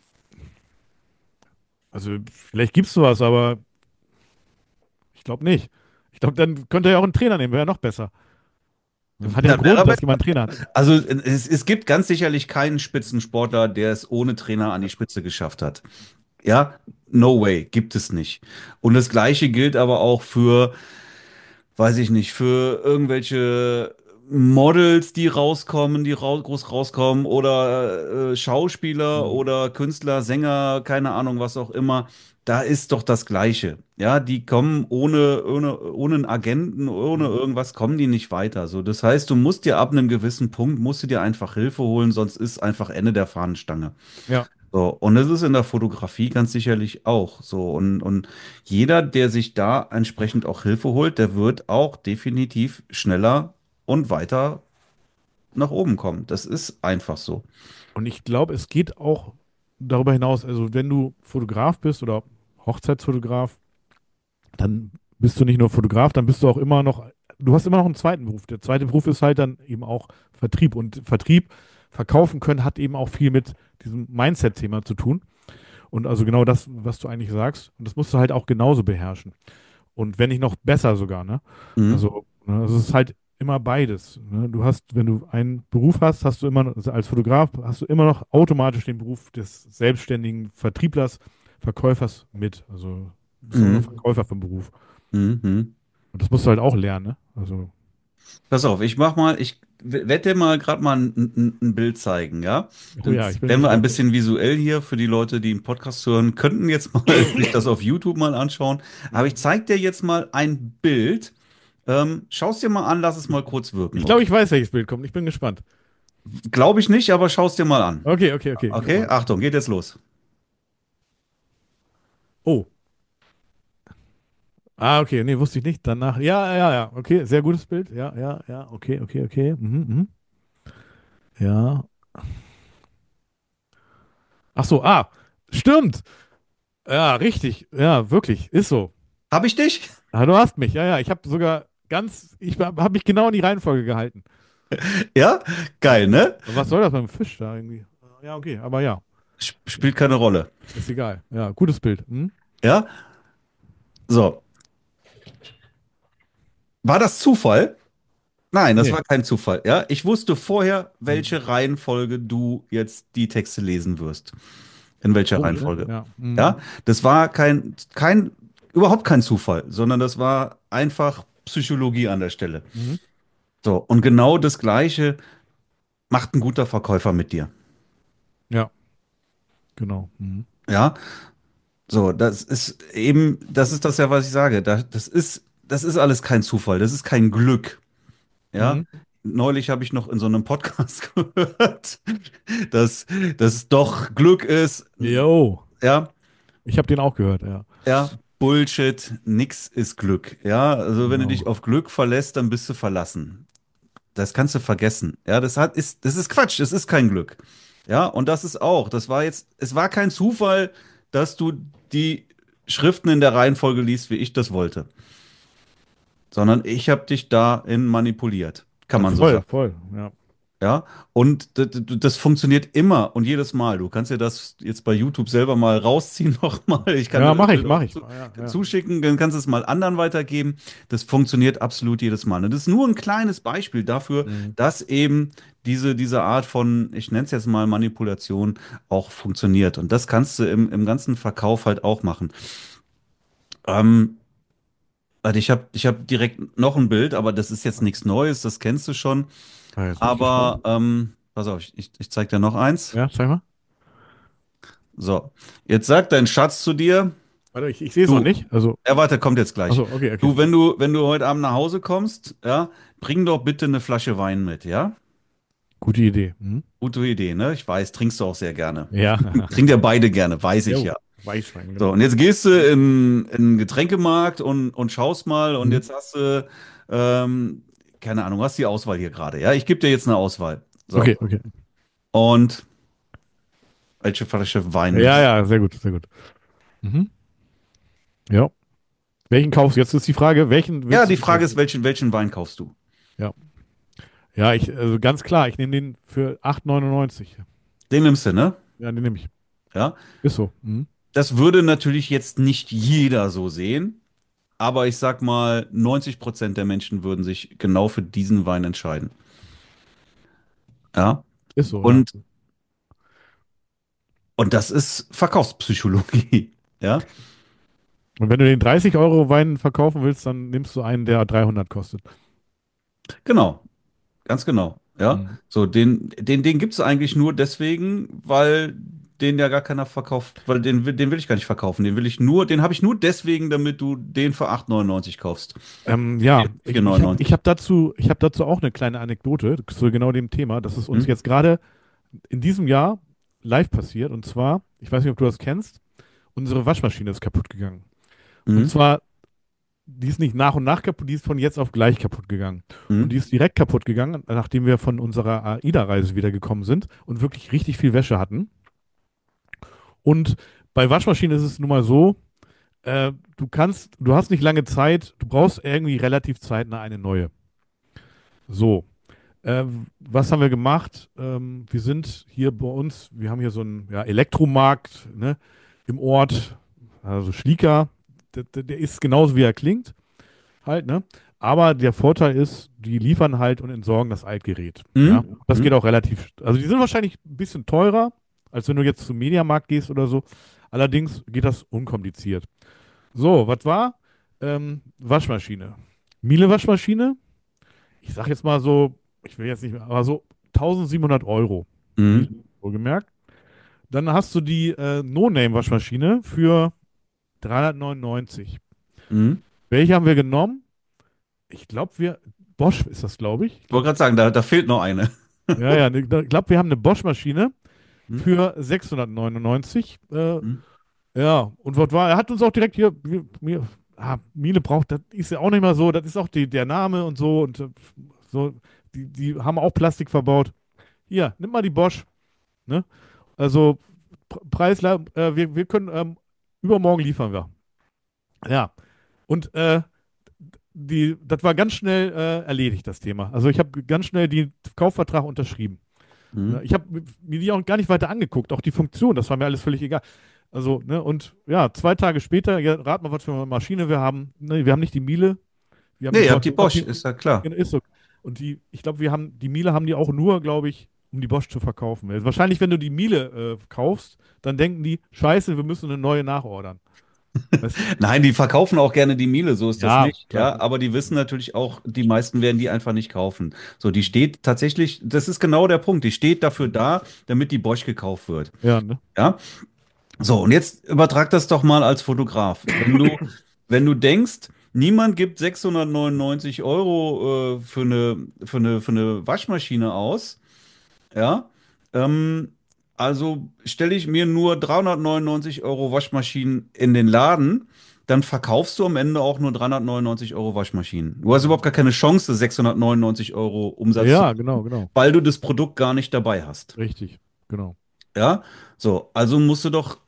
Also vielleicht gibt's sowas, aber ich glaube nicht. Ich glaube, dann könnte er ja auch einen Trainer nehmen, wäre ja noch besser. Das hat ja einen Dann wäre er Grund, dass besser. jemand einen Trainer hat. Also es, es gibt ganz sicherlich keinen Spitzensportler, der es ohne Trainer an die Spitze geschafft hat. Ja, no way, gibt es nicht. Und das Gleiche gilt aber auch für, weiß ich nicht, für irgendwelche Models, die rauskommen, die rau groß rauskommen, oder äh, Schauspieler Mhm. oder Künstler, Sänger, keine Ahnung, was auch immer. Da ist doch das Gleiche. Ja, die kommen ohne, ohne, ohne einen Agenten, ohne Mhm. irgendwas, kommen die nicht weiter. So, das heißt, du musst dir ab einem gewissen Punkt, musst du dir einfach Hilfe holen, sonst ist einfach Ende der Fahnenstange. Ja. So, und das ist in der Fotografie ganz sicherlich auch so. Und, und jeder, der sich da entsprechend auch Hilfe holt, der wird auch definitiv schneller und weiter nach oben kommen. Das ist einfach so. Und ich glaube, es geht auch darüber hinaus, also wenn du Fotograf bist oder Hochzeitsfotograf, dann bist du nicht nur Fotograf, dann bist du auch immer noch, du hast immer noch einen zweiten Beruf. Der zweite Beruf ist halt dann eben auch Vertrieb. Und Vertrieb, verkaufen können, hat eben auch viel mit diesem Mindset-Thema zu tun. Und also genau das, was du eigentlich sagst. Und das musst du halt auch genauso beherrschen. Und wenn nicht noch besser sogar, ne? Mhm. Also, ne, es ist halt immer beides. Ne? Du hast, wenn du einen Beruf hast, hast du immer, also als Fotograf hast du immer noch automatisch den Beruf des selbstständigen Vertrieblers, Verkäufers mit. Also du bist immer noch Mhm. Verkäufer vom Beruf. Mhm. Mhm. Und das musst du halt auch lernen, ne? Also, Pass auf, ich mach mal, ich werde dir mal gerade mal ein, ein, ein Bild zeigen, ja? oh Dann ja, ich bin werden wir ein gespannt. bisschen visuell hier für die Leute, die im Podcast hören, könnten jetzt mal sich das auf YouTube mal anschauen. Aber ich zeige dir jetzt mal ein Bild. Ähm, schau es dir mal an, lass es mal kurz wirken, Ich glaube, okay? ich weiß, welches Bild kommt. Ich bin gespannt. Glaube ich nicht, aber schau es dir mal an. Okay, okay, okay. Guck Okay, mal. Achtung, geht jetzt los. Oh. Ah, okay. Nee, wusste ich nicht. Danach. Ja, ja, ja. Okay, sehr gutes Bild. Ja, ja, ja. Okay, okay, okay. Mhm, mhm. Ja. Ach so, ah. Stimmt. Ja, richtig. Ja, wirklich. Ist so. Hab ich dich? Ah, du hast mich. Ja, ja. Ich habe sogar ganz. Ich habe mich genau in die Reihenfolge gehalten. Ja? Ja. Geil, ne? Und was soll das beim Fisch da irgendwie? Ja, okay. Aber ja. Sp spielt keine Rolle. Ist egal. Ja, gutes Bild. Hm? Ja? So. War das Zufall? Nein, das Nee. war kein Zufall. Ja, ich wusste vorher, Hm. welche Reihenfolge du jetzt die Texte lesen wirst. In welcher Komisch, ne? Reihenfolge. Ja. Hm. Ja, das war kein, kein, überhaupt kein Zufall, sondern das war einfach Psychologie an der Stelle. Mhm. So, und genau das Gleiche macht ein guter Verkäufer mit dir. Ja, genau. Mhm. Ja, so, das ist eben, das ist das ja, was ich sage. Da, das ist, das ist alles kein Zufall, das ist kein Glück. Ja, Mhm. neulich habe ich noch in so einem Podcast gehört, dass, dass es doch Glück ist. Jo. Ja, Ich habe den auch gehört, ja. ja, Bullshit, nix ist Glück. Ja, also wenn du dich Genau. auf Glück verlässt, dann bist du verlassen. Das kannst du vergessen. Ja, das hat, ist, das ist Quatsch, das ist kein Glück. Ja, und das ist auch, das war jetzt, es war kein Zufall, dass du die Schriften in der Reihenfolge liest, wie ich das wollte, sondern ich habe dich dahin manipuliert, kann Ja, man so voll, sagen. voll. Ja. Ja, und d- d- das funktioniert immer und jedes Mal. Du kannst dir das jetzt bei YouTube selber mal rausziehen nochmal. Ich kann dir Ja, das mache ich, Bild auch mache ich. zu, Ja, ja. zuschicken, dann kannst du es mal anderen weitergeben. Das funktioniert absolut jedes Mal. Und das ist nur ein kleines Beispiel dafür, Mhm. dass eben diese, diese Art von, ich nenne es jetzt mal Manipulation, auch funktioniert. Und das kannst du im, im ganzen Verkauf halt auch machen. Ähm, also ich habe ich hab direkt noch ein Bild, aber das ist jetzt nichts Neues, das kennst du schon. Ah, jetzt bin ich gespannt. Aber ähm, pass auf, ich, ich, ich zeig dir noch eins. Ja, zeig mal. So, jetzt sagt dein Schatz zu dir, Warte, ich, ich sehe es noch du, nicht. Also, er warte, kommt jetzt gleich. achso, okay, okay. Du, wenn du, wenn du heute Abend nach Hause kommst, ja, bring doch bitte eine Flasche Wein mit, ja? Gute Idee. Mhm. Gute Idee, ne? Ich weiß, trinkst du auch sehr gerne. Ja. Trinkt ihr beide gerne, weiß ich Jo, ja. Weißwein, So, genau. und jetzt gehst du in, in den Getränkemarkt und, und schaust mal und Mhm. jetzt hast du, ähm, keine Ahnung, hast die Auswahl hier gerade, ja? Ich gebe dir jetzt eine Auswahl. So, Okay, okay. und welche Flasche Wein Ja, nimmst du? ja, sehr gut, sehr gut. Mhm. Ja. Welchen kaufst du? Jetzt ist die Frage, welchen Ja, willst du die Frage ist, kaufen? welchen, welchen Wein kaufst du? Ja. Ja, ich, also ganz klar, ich nehme den für acht neunundneunzig. Den nimmst du, ne? Ja, den nehme ich. Ja. Ist so. Mhm. Das würde natürlich jetzt nicht jeder so sehen, aber ich sag mal, neunzig Prozent der Menschen würden sich genau für diesen Wein entscheiden. Ja. Ist so, ja. Und, und das ist Verkaufspsychologie. Ja. Und wenn du den dreißig Euro Wein verkaufen willst, dann nimmst du einen, der dreihundert kostet. Genau, ganz genau. Ja, Mhm. so den, den, den gibt es eigentlich nur deswegen, weil den ja gar keiner verkauft, weil den, will- den will ich gar nicht verkaufen. Den will ich nur, den habe ich nur deswegen, damit du den für acht neunundneunzig kaufst. Ähm, ja, Den für ich, ich habe ich vier neunundneunzig. hab dazu, ich hab dazu auch eine kleine Anekdote zu genau dem Thema. Das ist uns Hm? jetzt gerade in diesem Jahr live passiert. Und zwar, ich weiß nicht, ob du das kennst, unsere Waschmaschine ist kaputt gegangen. Und Hm? zwar, die ist nicht nach und nach kaputt, die ist von jetzt auf gleich kaputt gegangen. Und Hm? die ist direkt kaputt gegangen, nachdem wir von unserer AIDA-Reise wiedergekommen sind und wirklich richtig viel Wäsche hatten. Und bei Waschmaschinen ist es nun mal so, äh, du kannst, du hast nicht lange Zeit, du brauchst irgendwie relativ zeitnah eine neue. So, äh, was haben wir gemacht? Ähm, wir sind hier bei uns, wir haben hier so einen ja, Elektromarkt, ne, im Ort, also Schlieker, der, der der ist genauso wie er klingt, halt, ne? Aber der Vorteil ist, die liefern halt und entsorgen das Altgerät. Ja, Hm? das geht Hm? auch relativ, also die sind wahrscheinlich ein bisschen teurer, als wenn du jetzt zum Mediamarkt gehst oder so. Allerdings geht das unkompliziert. So, was war? Ähm, Waschmaschine. Miele Waschmaschine. Ich sag jetzt mal so, ich will jetzt nicht mehr, aber so tausendsiebenhundert Euro. Miele, Hm? wohlgemerkt. Dann hast du die äh, No-Name-Waschmaschine für dreihundertneunundneunzig. Hm? Welche haben wir genommen? Ich glaube, wir, Bosch ist das, glaube ich. Ich Ich wollte glaube, gerade sagen, da, da fehlt noch eine. ja, ja, ne, ich glaube, wir haben eine Bosch-Maschine Hm? für sechshundertneunundneunzig. Äh, Hm? ja, und was war? Er hat uns auch direkt hier, mir, mir, ah, Miele braucht, das ist ja auch nicht mal so, das ist auch die, der Name und so und äh, so, die, die haben auch Plastik verbaut. Hier, nimm mal die Bosch, ne? Also, P- Preis, äh, wir, wir können, ähm, übermorgen liefern wir. Ja, und äh, die, das war ganz schnell äh, erledigt, das Thema. Also, ich habe ganz schnell den Kaufvertrag unterschrieben. Hm? Ne? Ich habe mir die auch gar nicht weiter angeguckt, auch die Funktion, das war mir alles völlig egal. Also, ne, und ja, zwei Tage später, ja, rat mal, was für eine Maschine wir haben. Ne, wir haben nicht die Miele, wir haben Nee, die ihr habt Bosch. die Bosch, ist ja klar. Genau, ist so. Und die, ich glaube, wir haben, die Miele haben die auch nur, glaube ich, um die Bosch zu verkaufen. Also wahrscheinlich, wenn du die Miele äh, kaufst, dann denken die, scheiße, wir müssen eine neue nachordern. Weißt du? Nein, die verkaufen auch gerne die Miele, so ist das Ja, nicht, klar. ja, aber die wissen natürlich auch, die meisten werden die einfach nicht kaufen. So, die steht tatsächlich, das ist genau der Punkt, die steht dafür da, damit die Bosch gekauft wird, Ja, ne? ja. So, und jetzt übertrag das doch mal als Fotograf. Wenn du, wenn du denkst, niemand gibt sechshundertneunundneunzig Euro äh, für eine, für eine, für eine Waschmaschine aus, ja, ähm, also stelle ich mir nur dreihundertneunundneunzig Euro Waschmaschinen in den Laden, dann verkaufst du am Ende auch nur dreihundertneunundneunzig Euro Waschmaschinen. Du hast überhaupt gar keine Chance, sechshundertneunundneunzig Euro Umsatz zu Ja, genau, machen, genau. weil du das Produkt gar nicht dabei hast. Richtig, genau. Ja, so, also musst du doch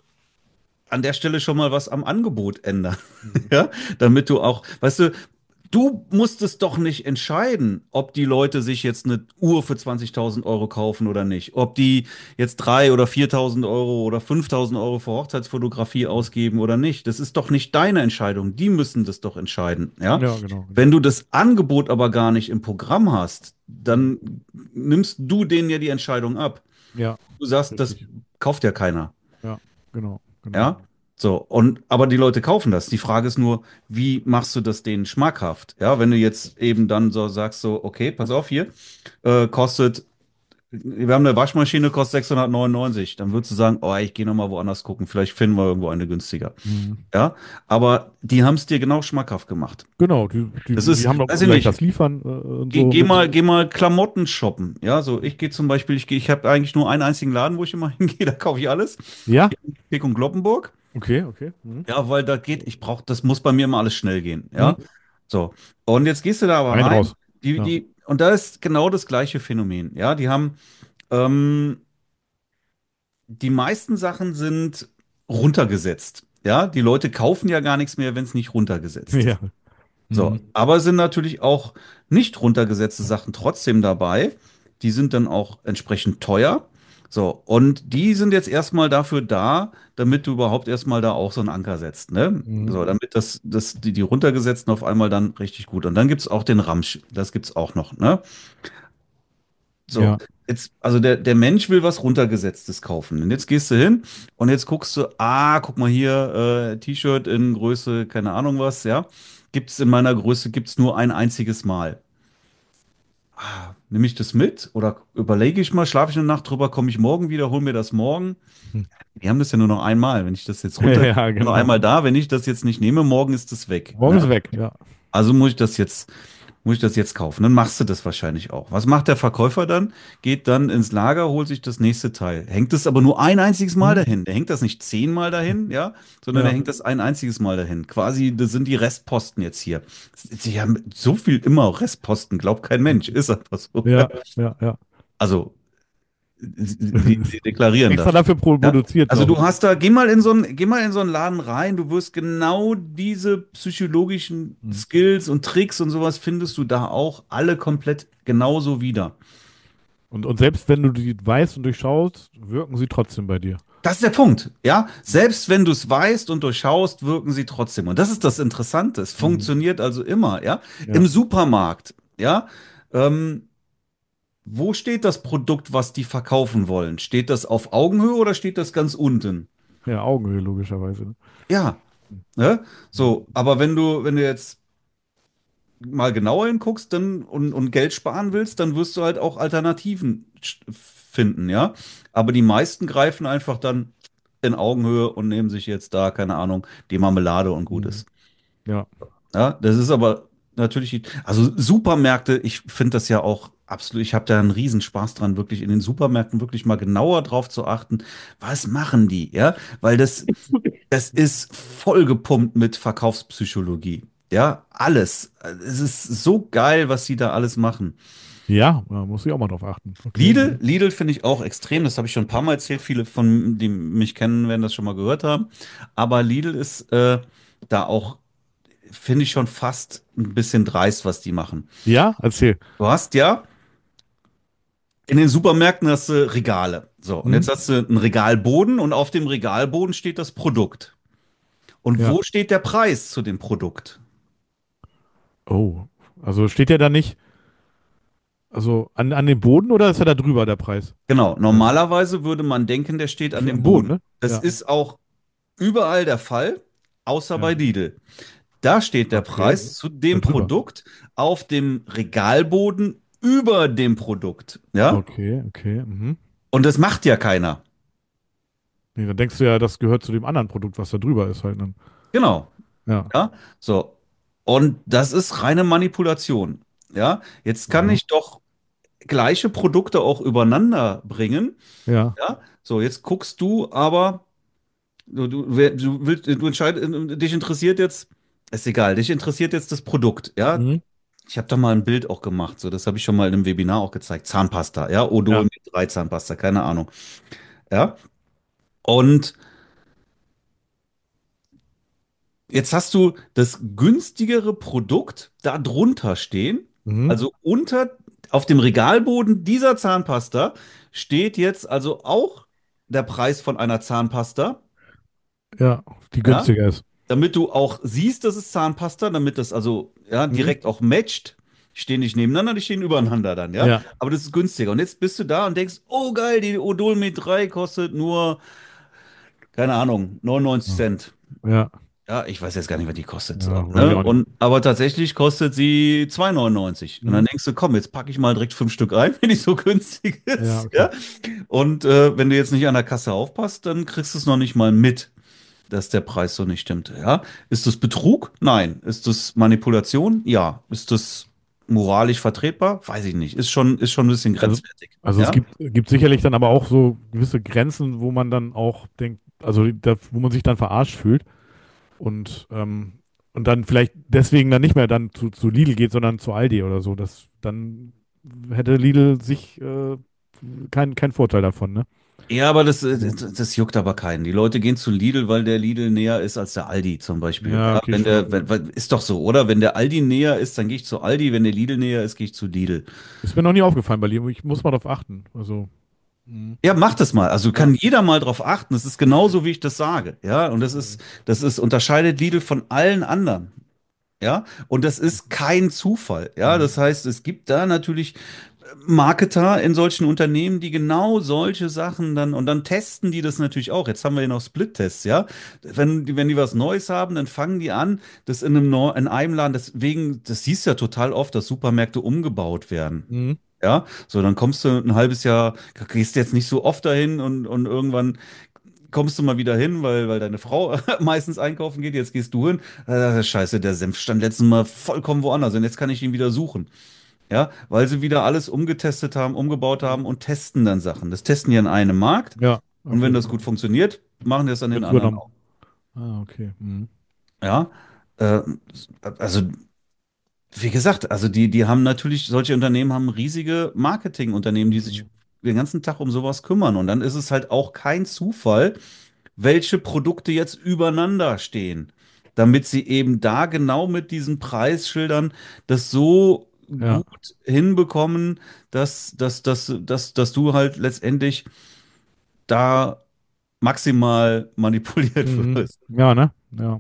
an der Stelle schon mal was am Angebot ändern. Mhm. Ja, damit du auch, weißt du, du musstest doch nicht entscheiden, ob die Leute sich jetzt eine Uhr für zwanzigtausend Euro kaufen oder nicht. Ob die jetzt drei oder viertausend Euro oder fünftausend Euro für Hochzeitsfotografie ausgeben oder nicht. Das ist doch nicht deine Entscheidung. Die müssen das doch entscheiden. Ja? Ja, genau, genau. Wenn du das Angebot aber gar nicht im Programm hast, Mhm. dann nimmst du denen ja die Entscheidung ab. Ja, Du sagst, das richtig. kauft ja keiner. Ja, genau, genau. Ja, so, und aber die Leute kaufen das. Die Frage ist nur, wie machst du das denen schmackhaft? Ja, wenn du jetzt eben dann so sagst, so, okay, pass auf hier, äh, kostet, wir haben eine Waschmaschine, kostet sechshundertneunundneunzig. Dann würdest du sagen, oh, ich gehe nochmal woanders gucken, vielleicht finden wir irgendwo eine günstiger. Mhm. Ja, aber die haben es dir genau schmackhaft gemacht. Genau, die, die, Das die ist, haben doch weiß ich gleich nicht, das Liefern äh, und geh, so geh mit. mal, geh mal Klamotten shoppen. Ja, so, ich gehe zum Beispiel, ich, geh- ich habe eigentlich nur einen einzigen Laden, wo ich immer hingehe, da kaufe ich alles. Ja? Pick und Kloppenburg. Okay, okay. Mhm. Ja, weil da geht, ich brauche, das muss bei mir immer alles schnell gehen. Ja, Mhm. so. Und jetzt gehst du da aber Rein rein. raus. Die, Ja. die, und da ist genau das gleiche Phänomen. Ja, die haben, ähm, die meisten Sachen sind runtergesetzt. Ja, die Leute kaufen ja gar nichts mehr, wenn es nicht runtergesetzt Ja. ist. So, Mhm. aber es sind natürlich auch nicht runtergesetzte Sachen trotzdem dabei. Die sind dann auch entsprechend teuer. So, und die sind jetzt erstmal dafür da, damit du überhaupt erstmal da auch so einen Anker setzt, ne? Mhm. So, damit das, das, die, die runtergesetzten auf einmal dann richtig gut. Und dann gibt es auch den Ramsch, das gibt es auch noch, ne? So, Ja. jetzt, also der, der Mensch will was Runtergesetztes kaufen. Und jetzt gehst du hin und jetzt guckst du, ah, guck mal hier, äh, T-Shirt in Größe, keine Ahnung was, ja. Gibt's in meiner Größe, gibt's nur ein einziges Mal. Ah, nehme ich das mit oder überlege ich mal, schlafe ich eine Nacht drüber, komme ich morgen wieder, hol mir das morgen? Hm. Die haben das ja nur noch einmal. Wenn ich das jetzt runter, Ja, nur noch genau. einmal da, wenn ich das jetzt nicht nehme, morgen ist das weg. Morgen ist Ne? weg, ja. Also muss ich das jetzt, muss ich das jetzt kaufen. Dann machst du das wahrscheinlich auch. Was macht der Verkäufer dann? Geht dann ins Lager, holt sich das nächste Teil. Hängt es aber nur ein einziges Mal Hm. dahin. Der hängt das nicht zehnmal dahin, ja, sondern er Ja. hängt das ein einziges Mal dahin. Quasi, das sind die Restposten jetzt hier. Sie haben so viel immer Restposten, glaubt kein Mensch. Ist einfach so. Ja, ja, ja. Also, sie, sie deklarieren Extra das. dafür pro- Ja? produziert, Also glaube du hast da, geh mal in so einen, geh mal in so einen Laden rein, du wirst genau diese psychologischen ich. Hm. Skills und Tricks und sowas findest du da auch alle komplett genauso wieder. Und, und selbst wenn du die weißt und durchschaust, wirken sie trotzdem bei dir. Das ist der Punkt, ja. Selbst wenn du es weißt und durchschaust, wirken sie trotzdem. Und das ist das Interessante. Es Hm. funktioniert also immer, ja. Ja. Im Supermarkt, ja. Ähm, wo steht das Produkt, was die verkaufen wollen? Steht das auf Augenhöhe oder steht das ganz unten? Ja, Augenhöhe, logischerweise. Ne? Ja, ne? So, aber wenn du, wenn du jetzt mal genauer hinguckst dann, und, und Geld sparen willst, dann wirst du halt auch Alternativen sch- finden, ja. Aber die meisten greifen einfach dann in Augenhöhe und nehmen sich jetzt da, keine Ahnung, die Marmelade und gut Hm. ist. Ja. Ja, das ist aber natürlich, also Supermärkte, ich finde das ja auch absolut, ich habe da einen Riesenspaß dran, wirklich in den Supermärkten wirklich mal genauer drauf zu achten, was machen die, ja, weil das, das ist vollgepumpt mit Verkaufspsychologie, ja, alles. Es ist so geil, was sie da alles machen. Ja, da muss ich auch mal drauf achten. Okay. Lidl, Lidl finde ich auch extrem, das habe ich schon ein paar Mal erzählt, viele von, die mich kennen, werden das schon mal gehört haben, aber Lidl ist äh, da auch finde ich schon fast ein bisschen dreist, was die machen. Ja, erzähl. Du hast ja in den Supermärkten hast du Regale. So, und Hm? jetzt hast du einen Regalboden und auf dem Regalboden steht das Produkt. Und Ja. wo steht der Preis zu dem Produkt? Oh. Also steht der da nicht, also an, an dem Boden oder ist er da drüber, der Preis? Genau, normalerweise würde man denken, der steht an Steht dem am Boden, Boden. ne? Das Ja. ist auch überall der Fall, außer bei Ja. Lidl. Da steht der Okay. Preis zu Da dem drüber. Produkt auf dem Regalboden über dem Produkt. Ja? Okay, okay. Mhm. Und das macht ja keiner. Nee, dann denkst du ja, das gehört zu dem anderen Produkt, was da drüber ist halt. Dann. Genau. Ja. Ja, so. Und das ist reine Manipulation. Ja, jetzt kann Aha. ich doch gleiche Produkte auch übereinander bringen. Ja. Ja, so, jetzt guckst du aber, du, du, wer- du willst, du entscheidest, dich interessiert jetzt, ist egal, dich interessiert jetzt das Produkt. Ja, Mhm. ich habe da mal ein Bild auch gemacht, so, das habe ich schon mal in einem Webinar auch gezeigt. Zahnpasta, ja, Odol Ja. mit drei Zahnpasta, keine Ahnung. Ja, und jetzt hast du das günstigere Produkt da drunter stehen. Mhm. Also unter, auf dem Regalboden dieser Zahnpasta steht jetzt also auch der Preis von einer Zahnpasta. Ja. Die Ja, günstiger ist. damit du auch siehst, das ist Zahnpasta, damit das also ja Mhm. direkt auch matcht. Die stehen nicht nebeneinander, die stehen übereinander dann, ja. Ja. Aber das ist günstiger. Und jetzt bist du da und denkst, oh geil, die Odol Med drei kostet nur, keine Ahnung, neunundneunzig Cent. Ja. Ja, ich weiß jetzt gar nicht, was die kostet. So, Ja, weiß ich ne? auch nicht. Und, aber tatsächlich kostet sie zwei neunundneunzig. Und dann Mhm. denkst du, komm, jetzt packe ich mal direkt fünf Stück ein, wenn die so günstig Ja, ist. okay. Ja? Und äh, wenn du jetzt nicht an der Kasse aufpasst, dann kriegst du es noch nicht mal mit, dass der Preis so nicht stimmt. Ja? Ist das Betrug? Nein. Ist das Manipulation? Ja. Ist das moralisch vertretbar? Weiß ich nicht. Ist schon, ist schon ein bisschen Also, grenzwertig. also es Ja? gibt, gibt sicherlich dann aber auch so gewisse Grenzen, wo man dann auch denkt, also da, wo man sich dann verarscht fühlt und, ähm, und dann vielleicht deswegen dann nicht mehr dann zu, zu Lidl geht, sondern zu Aldi oder so. Das, dann hätte Lidl sich äh, kein, kein Vorteil davon, ne? Ja, aber das, äh, So. das, das juckt aber keinen. Die Leute gehen zu Lidl, weil der Lidl näher ist als der Aldi zum Beispiel. Ja, Ja, okay, wenn der, schon. wenn, wenn- ist doch so, oder? Wenn der Aldi näher ist, dann gehe ich zu Aldi. Wenn der Lidl näher ist, gehe ich zu Lidl. Ist mir noch nie aufgefallen bei Lidl. Ich muss mal drauf achten. Also, mhm. Ja, mach das mal. Also Ja. kann jeder mal drauf achten. Das ist genauso, wie ich das sage. Ja, und das ist, das ist, unterscheidet Lidl von allen anderen. Ja, und das ist kein Zufall. Ja, Mhm. das heißt, es gibt da natürlich Marketer in solchen Unternehmen, die genau solche Sachen dann, und dann testen die das natürlich auch. Jetzt haben wir ja noch Split-Tests, ja. Wenn die, wenn die was Neues haben, dann fangen die an, das in einem, Neu- in einem Laden, deswegen, das siehst du ja total oft, dass Supermärkte umgebaut werden. Mhm. Ja, so dann kommst du ein halbes Jahr, gehst jetzt nicht so oft dahin und, und irgendwann kommst du mal wieder hin, weil, weil deine Frau meistens einkaufen geht, jetzt gehst du hin. Äh, Scheiße, der Senf stand letztes Mal vollkommen woanders und jetzt kann ich ihn wieder suchen. Ja, weil sie wieder alles umgetestet haben, umgebaut haben und testen dann Sachen. Das testen die an einem Markt Ja, und wenn okay. das gut funktioniert, machen die es an den Wird anderen übernommen. auch. Ah, okay. Mhm. Ja, äh, also wie gesagt, also die, die haben natürlich, solche Unternehmen haben riesige Marketingunternehmen, die sich Mhm. den ganzen Tag um sowas kümmern. Und dann ist es halt auch kein Zufall, welche Produkte jetzt übereinander stehen, damit sie eben da genau mit diesen Preisschildern das so Ja. gut hinbekommen, dass, dass, dass, dass, dass du halt letztendlich da maximal manipuliert Mhm. wirst. Ja, ne? Ja.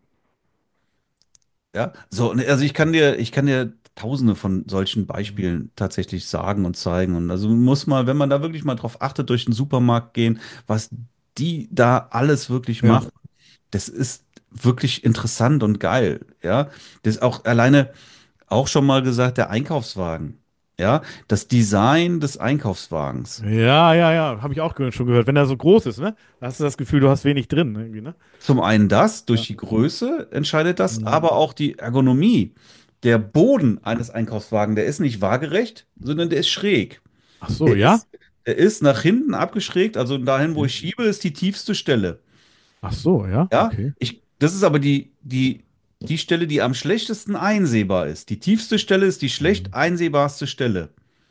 Ja, so, und also ich kann dir, ich kann dir tausende von solchen Mhm. Beispielen tatsächlich sagen und zeigen. Und also muss mal, wenn man da wirklich mal drauf achtet, durch den Supermarkt gehen, was die da alles wirklich Ja. machen. Das ist wirklich interessant und geil, ja. Das ist auch alleine auch schon mal gesagt, der Einkaufswagen, ja, das Design des Einkaufswagens. Ja, ja, ja. Habe ich auch ge- schon gehört. Wenn er so groß ist, ne? Da hast du das Gefühl, du hast wenig drin, irgendwie, ne? Zum einen das, durch Ja. die Größe entscheidet das, Mhm. aber auch die Ergonomie. Der Boden eines Einkaufswagens, der ist nicht waagerecht, sondern der ist schräg. Ach so, Der ja? ist, der ist nach hinten abgeschrägt, also dahin, wo Okay. ich schiebe, ist die tiefste Stelle. Ach so, ja? Ja, Okay. ich, das ist aber die, die, die Stelle, die am schlechtesten einsehbar ist. Die tiefste Stelle ist die schlecht Mhm. einsehbarste Stelle.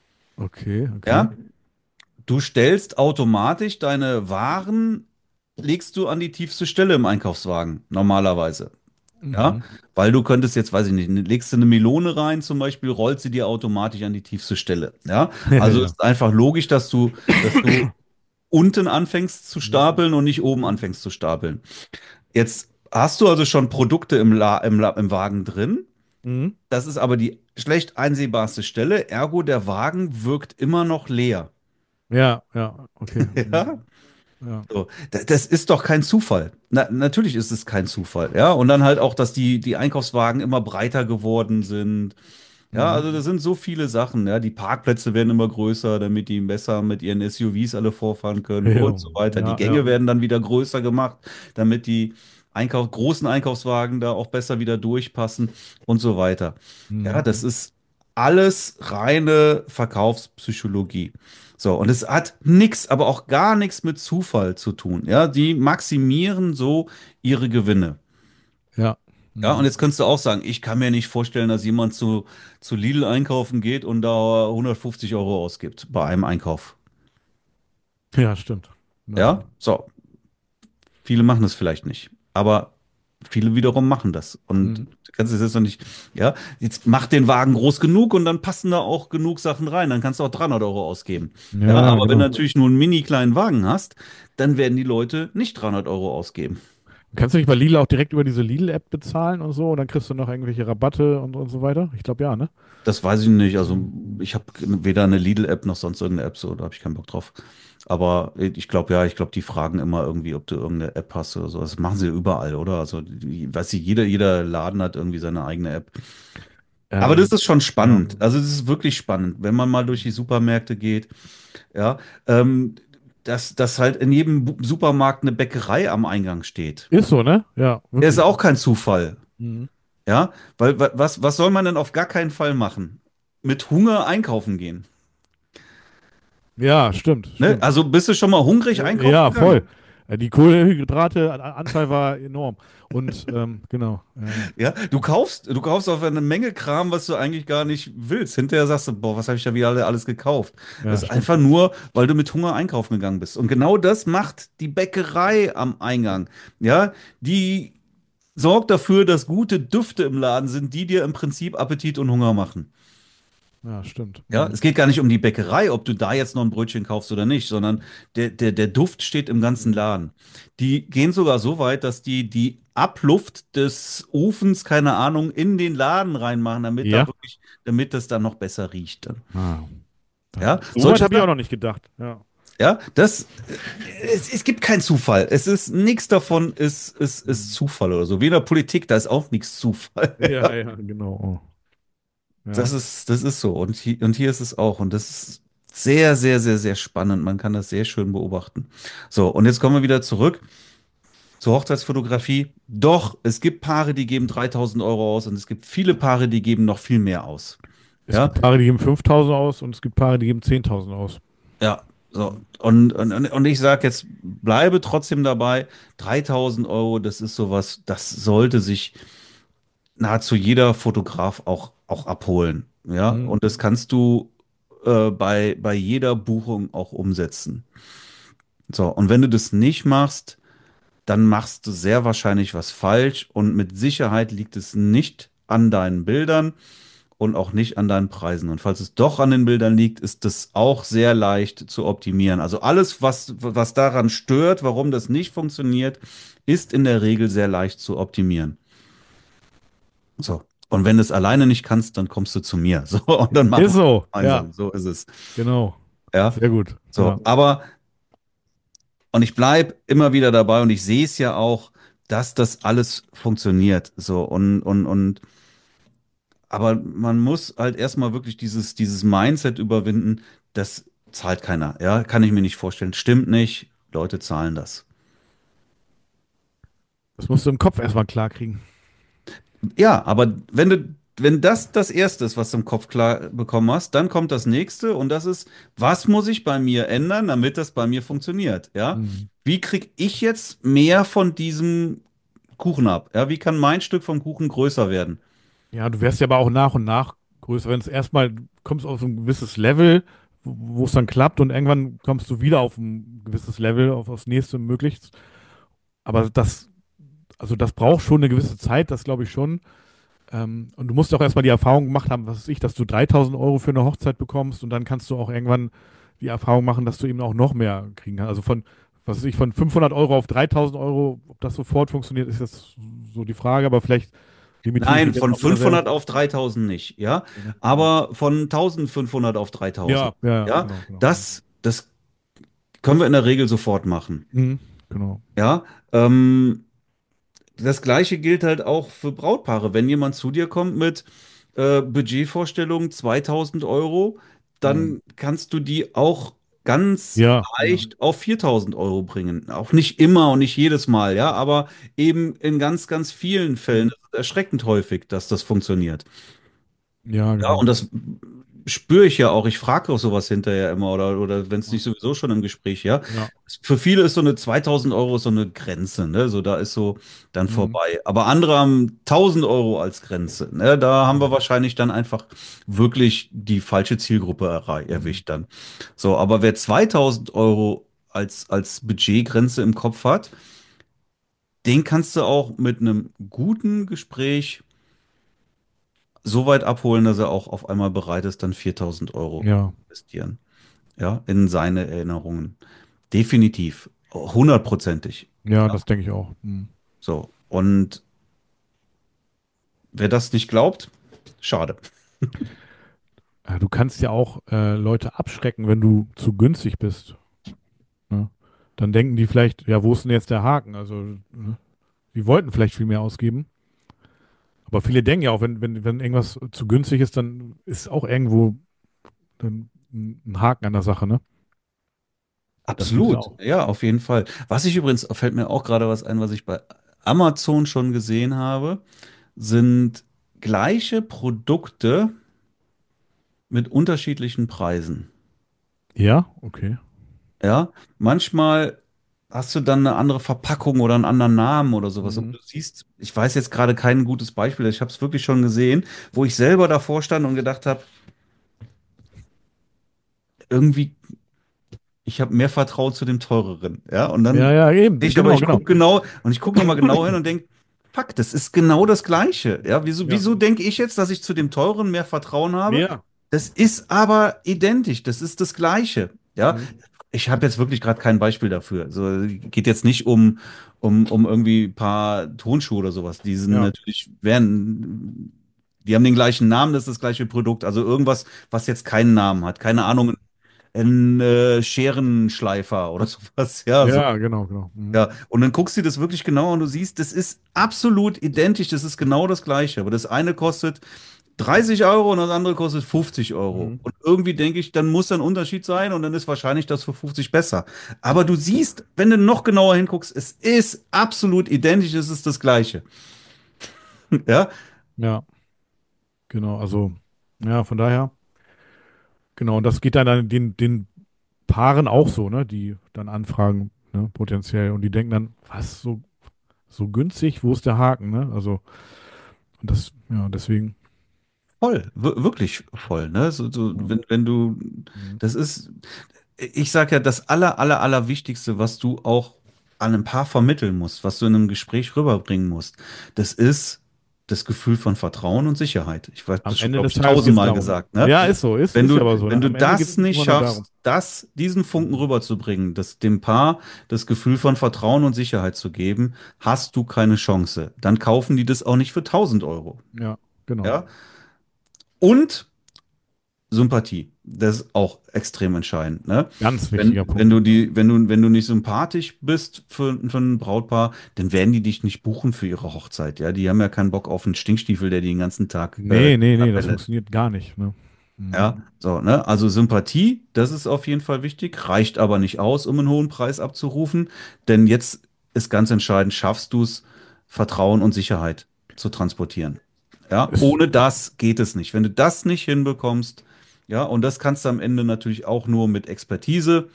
Okay, okay. Ja, du stellst automatisch deine Waren, legst du an die tiefste Stelle im Einkaufswagen, normalerweise. Ja, Mhm. weil du könntest jetzt, weiß ich nicht, legst du eine Melone rein zum Beispiel, rollt sie dir automatisch an die tiefste Stelle. Ja, Ja, also ja. ist einfach logisch, dass du, dass du unten anfängst zu Mhm. stapeln und nicht oben anfängst zu stapeln. Jetzt hast du also schon Produkte im, La im, La im Wagen drin. Mhm. Das ist aber die schlecht einsehbarste Stelle, ergo der Wagen wirkt immer noch leer. Ja, ja, okay. Ja, Mhm. Ja. so. Das, das ist doch kein Zufall. Na, natürlich ist es kein Zufall. Ja, und dann halt auch, dass die, die Einkaufswagen immer breiter geworden sind. Ja, Mhm. also das sind so viele Sachen. Ja, die Parkplätze werden immer größer, damit die besser mit ihren S U Vs alle vorfahren können und Jo. so weiter. Die Ja, ja. Gänge werden dann wieder größer gemacht, damit die Einkauf großen Einkaufswagen da auch besser wieder durchpassen und so weiter. Ja, Mhm. das ist alles reine Verkaufspsychologie. So, und es hat nichts, aber auch gar nichts mit Zufall zu tun. Ja, die maximieren so ihre Gewinne. Ja. Ja, und Mhm. jetzt könntest du auch sagen, ich kann mir nicht vorstellen, dass jemand zu, zu Lidl einkaufen geht und da hundertfünfzig Euro ausgibt bei einem Einkauf. Ja, stimmt. Ja. Ja, so, viele machen es vielleicht nicht, aber viele wiederum machen das. Und Mhm. du kannst es jetzt noch nicht, ja, jetzt mach den Wagen groß genug und dann passen da auch genug Sachen rein. Dann kannst du auch dreihundert Euro ausgeben. Ja, Ja, aber wenn du genau. natürlich nur einen mini kleinen Wagen hast, dann werden die Leute nicht dreihundert Euro ausgeben. Kannst du nicht bei Lidl auch direkt über diese Lidl-App bezahlen und so? Und dann kriegst du noch irgendwelche Rabatte und, und so weiter? Ich glaube ja, ne? Das weiß ich nicht. Also Mhm. ich habe weder eine Lidl-App noch sonst irgendeine App, so, da habe ich keinen Bock drauf. Aber ich glaube ja, ich glaube, die fragen immer irgendwie, ob du irgendeine App hast oder so. Das machen sie überall, oder? Also, die, weiß ich, jeder, jeder Laden hat irgendwie seine eigene App. Aber das Ähm, ist schon ja. spannend. Also, das ist wirklich spannend, wenn man mal durch die Supermärkte geht. Ja, ähm, dass, dass halt in jedem Bu- Supermarkt eine Bäckerei am Eingang steht. Ist so, ne? Ja, Der ist wirklich. auch kein Zufall. Mhm. Ja, weil wa- was, was soll man denn auf gar keinen Fall machen? Mit Hunger einkaufen gehen. Ja, stimmt, Ne? stimmt. Also bist du schon mal hungrig Äh, einkaufen Ja, voll. gegangen? Äh, Die Kohlenhydrate-Anteil war enorm. Und ähm, genau. Ja, ja. Ja, du kaufst, du kaufst auf eine Menge Kram, was du eigentlich gar nicht willst. Hinterher sagst du, boah, was habe ich da wieder alle- alles gekauft? Das Ja, ist stimmt. einfach nur, weil du mit Hunger einkaufen gegangen bist. Und genau das macht die Bäckerei am Eingang. Ja, die sorgt dafür, dass gute Düfte im Laden sind, die dir im Prinzip Appetit und Hunger machen. Ja, stimmt. Ja, Mhm. es geht gar nicht um die Bäckerei, ob du da jetzt noch ein Brötchen kaufst oder nicht, sondern der, der, der Duft steht im ganzen Mhm. Laden. Die gehen sogar so weit, dass die die Abluft des Ofens, keine Ahnung, in den Laden reinmachen, damit da Ja. wirklich, damit das dann noch besser riecht dann. Ah. Ja, So weit solche habe ich auch Sachen. noch nicht gedacht. Ja. Ja, das, es, es gibt keinen Zufall. Es ist, nichts davon ist, ist, ist Mhm. Zufall oder so. Wie in der Politik, da ist auch nichts Zufall. Ja, ja, genau. Das Ja. ist, das ist so. Und hier, und hier ist es auch. Und das ist sehr, sehr, sehr, sehr spannend. Man kann das sehr schön beobachten. So, und jetzt kommen wir wieder zurück zur Hochzeitsfotografie. Doch, es gibt Paare, die geben dreitausend Euro aus und es gibt viele Paare, die geben noch viel mehr aus. Es Ja, gibt Paare, die geben fünftausend aus und es gibt Paare, die geben zehntausend aus. ja. So. Und, und, und ich sage jetzt, bleibe trotzdem dabei. dreitausend Euro, das ist sowas, das sollte sich nahezu jeder Fotograf auch, auch abholen. Ja, Mhm. und das kannst du äh, bei, bei jeder Buchung auch umsetzen. So, und wenn du das nicht machst, dann machst du sehr wahrscheinlich was falsch und mit Sicherheit liegt es nicht an deinen Bildern und auch nicht an deinen Preisen. Und falls es doch an den Bildern liegt, ist das auch sehr leicht zu optimieren. Also alles, was, was daran stört, warum das nicht funktioniert, ist in der Regel sehr leicht zu optimieren. So. Und wenn du es alleine nicht kannst, dann kommst du zu mir. So, und dann machen Ist wir es so, ja, gemeinsam. So ist es. genau. Ja. Sehr gut. So. Ja. Aber, und ich bleibe immer wieder dabei und ich sehe es ja auch, dass das alles funktioniert. So. Und, und, und, aber man muss halt erstmal wirklich dieses, dieses Mindset überwinden, das zahlt keiner. Ja, kann ich mir nicht vorstellen. Stimmt nicht. Leute zahlen das. Das musst du im Kopf erstmal klar kriegen. Ja, aber wenn du, wenn das das Erste ist, was du im Kopf klar bekommen hast, dann kommt das Nächste und das ist, was muss ich bei mir ändern, damit das bei mir funktioniert? Ja, Mhm. wie kriege ich jetzt mehr von diesem Kuchen ab? Ja, wie kann mein Stück vom Kuchen größer werden? Ja, du wirst ja aber auch nach und nach größer. Wenn es erstmal, du kommst auf so ein gewisses Level, wo wo es dann klappt und irgendwann kommst du wieder auf ein gewisses Level, auf das nächste möglichst. Aber das, also das braucht schon eine gewisse Zeit, das glaube ich schon. Ähm, und du musst auch erstmal die Erfahrung gemacht haben, was weiß ich, dass du dreitausend Euro für eine Hochzeit bekommst und dann kannst du auch irgendwann die Erfahrung machen, dass du eben auch noch mehr kriegen kannst. Also von, was weiß ich, von fünfhundert Euro auf dreitausend Euro, ob das sofort funktioniert, ist jetzt so die Frage, aber vielleicht limitiere ich Nein, mich jetzt von auch wieder selber. fünfhundert auf dreitausend nicht, ja, Ja, aber von tausendfünfhundert auf dreitausend, ja, ja, ja, genau, genau. das, das können wir in der Regel sofort machen, Mhm, genau. ja. Ähm, Das Gleiche gilt halt auch für Brautpaare. Wenn jemand zu dir kommt mit äh, Budgetvorstellung zweitausend Euro, Mhm. dann kannst du die auch ganz Ja, ja. leicht auf viertausend Euro bringen. Auch nicht immer und nicht jedes Mal, ja, aber eben in ganz, ganz vielen Fällen. Mhm. Das ist erschreckend häufig, dass das funktioniert. Ja, Ja, genau. und das spüre ich ja auch. Ich frage auch sowas hinterher immer oder, oder wenn es Ja, nicht sowieso schon im Gespräch, ja. ja. Für viele ist so eine zweitausend Euro so eine Grenze, ne? So, da ist so dann Mhm. vorbei. Aber andere haben tausend Euro als Grenze, ne? Da haben wir Mhm. wahrscheinlich dann einfach wirklich die falsche Zielgruppe errei- Mhm. erwischt dann. So, aber wer zweitausend Euro als, als Budgetgrenze im Kopf hat, den kannst du auch mit einem guten Gespräch so weit abholen, dass er auch auf einmal bereit ist, dann viertausend Euro Ja, investieren. Ja, in seine Erinnerungen. Definitiv. Hundertprozentig. ja, das denke ich auch. Mhm. So. Und wer das nicht glaubt, schade. Äh, Du kannst ja auch äh, Leute abschrecken, wenn du zu günstig bist. Ne? Dann denken die vielleicht, ja, wo ist denn jetzt der Haken? Also, ne? Die wollten vielleicht viel mehr ausgeben. Aber viele denken ja auch, wenn, wenn, wenn irgendwas zu günstig ist, dann ist auch irgendwo ein, ein Haken an der Sache, ne? Das gibt's ja Absolut. auch. Ja, auf jeden Fall. Was ich übrigens, fällt mir auch gerade was ein, was ich bei Amazon schon gesehen habe, sind gleiche Produkte mit unterschiedlichen Preisen. Ja, okay. Ja, manchmal hast du dann eine andere Verpackung oder einen anderen Namen oder sowas. Und Mhm. du siehst, ich weiß jetzt gerade kein gutes Beispiel, ich habe es wirklich schon gesehen, wo ich selber davor stand und gedacht habe, irgendwie, ich habe mehr Vertrauen zu dem teureren. Ja, und Ja, dann, ja, eben. ich, aber Genau, ich genau. gucke genau, und ich gucke nochmal genau hin und denke, fuck, das ist genau das Gleiche. Ja, wieso, Ja. wieso denke ich jetzt, dass ich zu dem teuren mehr Vertrauen habe? Ja. Das ist aber identisch, das ist das Gleiche. Ja, Mhm. ich habe jetzt wirklich gerade kein Beispiel dafür. Also geht jetzt nicht um, um, um irgendwie ein paar Tonschuhe oder sowas. Die sind Ja. natürlich, werden, die haben den gleichen Namen, das ist das gleiche Produkt. Also irgendwas, was jetzt keinen Namen hat. Keine Ahnung, ein äh, Scherenschleifer oder sowas. Ja, so. Ja, genau, genau. Mhm. Ja, und dann guckst du dir das wirklich genau und du siehst, das ist absolut identisch, das ist genau das Gleiche. Aber das eine kostet dreißig Euro und das andere kostet fünfzig Euro. Mhm. Und irgendwie denke ich, dann muss da ein Unterschied sein und dann ist wahrscheinlich das für fünfzig besser. Aber du siehst, wenn du noch genauer hinguckst, es ist absolut identisch, es ist das Gleiche. Ja, Ja, genau. Also, ja, von daher, genau. Und das geht dann an den, den Paaren auch so, ne, die dann anfragen, ne, potenziell. Und die denken dann, was, so, so günstig, wo ist der Haken, ne? Also, und das, ja, deswegen. voll, wir- wirklich voll, ne? So, so, Ja. wenn, wenn du, Mhm. das ist, ich sag ja, das aller, aller, aller Wichtigste, was du auch an ein Paar vermitteln musst, was du in einem Gespräch rüberbringen musst, das ist das Gefühl von Vertrauen und Sicherheit. Ich weiß, Am das schon, Ende glaube des ich, Tages geht es tausendmal darum. gesagt, ne? Ja, ist so, ist, Wenn ist du, ja aber so. wenn Ne? du Am Ende geht das es nicht immer nur darum. schaffst, das, diesen Funken rüberzubringen, das, dem Paar das Gefühl von Vertrauen und Sicherheit zu geben, hast du keine Chance. Dann kaufen die das auch nicht für tausend Euro. Ja, genau. Ja? Und Sympathie, das ist auch extrem entscheidend, ne? Ganz Wenn, wichtiger wenn Punkt. du die, wenn du, wenn du nicht sympathisch bist für, für ein Brautpaar, dann werden die dich nicht buchen für ihre Hochzeit, ja? Die haben ja keinen Bock auf einen Stinkstiefel, der die den ganzen Tag äh, Nee, nee, nee, das abbellet. funktioniert gar nicht. Ne? Mhm. Ja, so, ne? Also Sympathie, das ist auf jeden Fall wichtig, reicht aber nicht aus, um einen hohen Preis abzurufen, denn jetzt ist ganz entscheidend, schaffst du es, Vertrauen und Sicherheit zu transportieren. Ja, Ist, ohne das geht es nicht. Wenn du das nicht hinbekommst, ja, und das kannst du am Ende natürlich auch nur mit Expertise.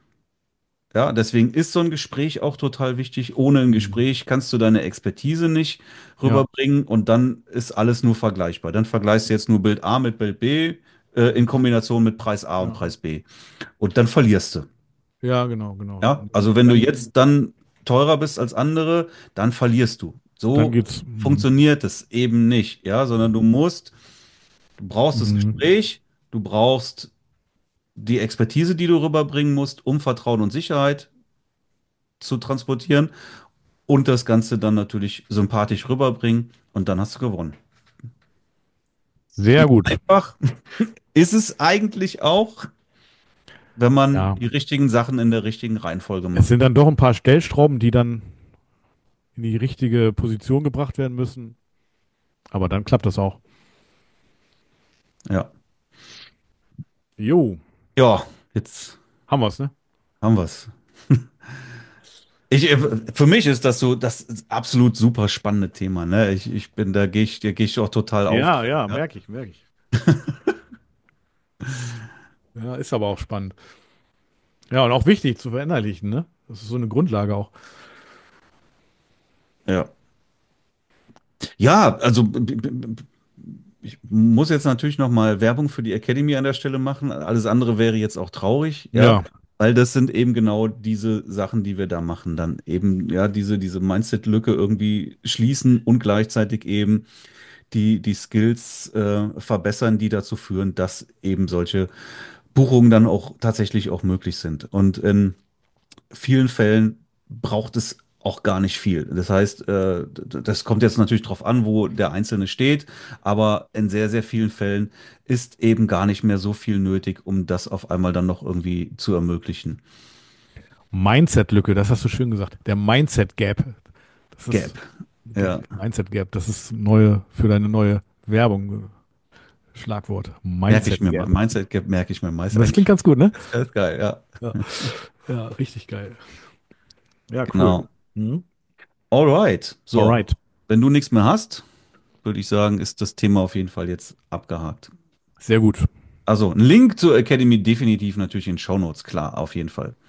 Ja, deswegen ist so ein Gespräch auch total wichtig. Ohne ein mhm. Gespräch kannst du deine Expertise nicht Ja, rüberbringen und dann ist alles nur vergleichbar. Dann vergleichst du jetzt nur Bild A mit Bild B äh, in Kombination mit Preis A und ja, Preis B. Und dann verlierst du. ja, genau, genau. Ja, Und also wenn du dann, jetzt dann teurer bist als andere, dann verlierst du. dann So geht's. Mhm. funktioniert es eben nicht, ja, sondern du musst, du brauchst das Mhm. Gespräch, du brauchst die Expertise, die du rüberbringen musst, um Vertrauen und Sicherheit zu transportieren und das Ganze dann natürlich sympathisch rüberbringen und dann hast du gewonnen. Sehr gut. Einfach ist es eigentlich auch, wenn man Ja, die richtigen Sachen in der richtigen Reihenfolge es macht. sind dann doch ein paar Stellschrauben, die dann in die richtige Position gebracht werden müssen. Aber dann klappt das auch. Ja. Jo, Ja, jetzt haben wir's, ne? haben wir es. Ich, äh, für mich ist das so das ist absolut super spannende Thema. Ne? Ich, ich bin, da gehe ich, da gehe ich auch total auf. Ja, ja, Ja, merke ich, merke ich. Ja, ist aber auch spannend. Ja, und auch wichtig zu verinnerlichen, ne? Das ist so eine Grundlage auch. ja. Ja, also b- b- b- ich muss jetzt natürlich noch mal Werbung für die Academy an der Stelle machen. Alles andere wäre jetzt auch traurig, ja, Ja, weil das sind eben genau diese Sachen, die wir da machen. Dann eben, ja, diese, diese Mindset-Lücke irgendwie schließen und gleichzeitig eben die, die Skills äh, verbessern, die dazu führen, dass eben solche Buchungen dann auch tatsächlich auch möglich sind. Und in vielen Fällen braucht es auch gar nicht viel. Das heißt, äh, d- das kommt jetzt natürlich drauf an, wo der Einzelne steht, aber in sehr, sehr vielen Fällen ist eben gar nicht mehr so viel nötig, um das auf einmal dann noch irgendwie zu ermöglichen. Mindset-Lücke, das hast du schön gesagt. Der Mindset-Gap. Das Gap. ist der Ja, Mindset-Gap, das ist neue für deine neue Werbung. Schlagwort. merke ich mir mal. Mindset-Gap. Mindset Gap merke ich mir meist Das klingt eigentlich. ganz gut, ne? Das ist geil, ja. Ja, ja, richtig geil. Ja, cool. Genau. Mhm. Alright. So, Alright. wenn du nichts mehr hast, würde ich sagen, ist das Thema auf jeden Fall jetzt abgehakt. Sehr gut. Also, ein Link zur Academy definitiv natürlich in den Shownotes, klar, auf jeden Fall.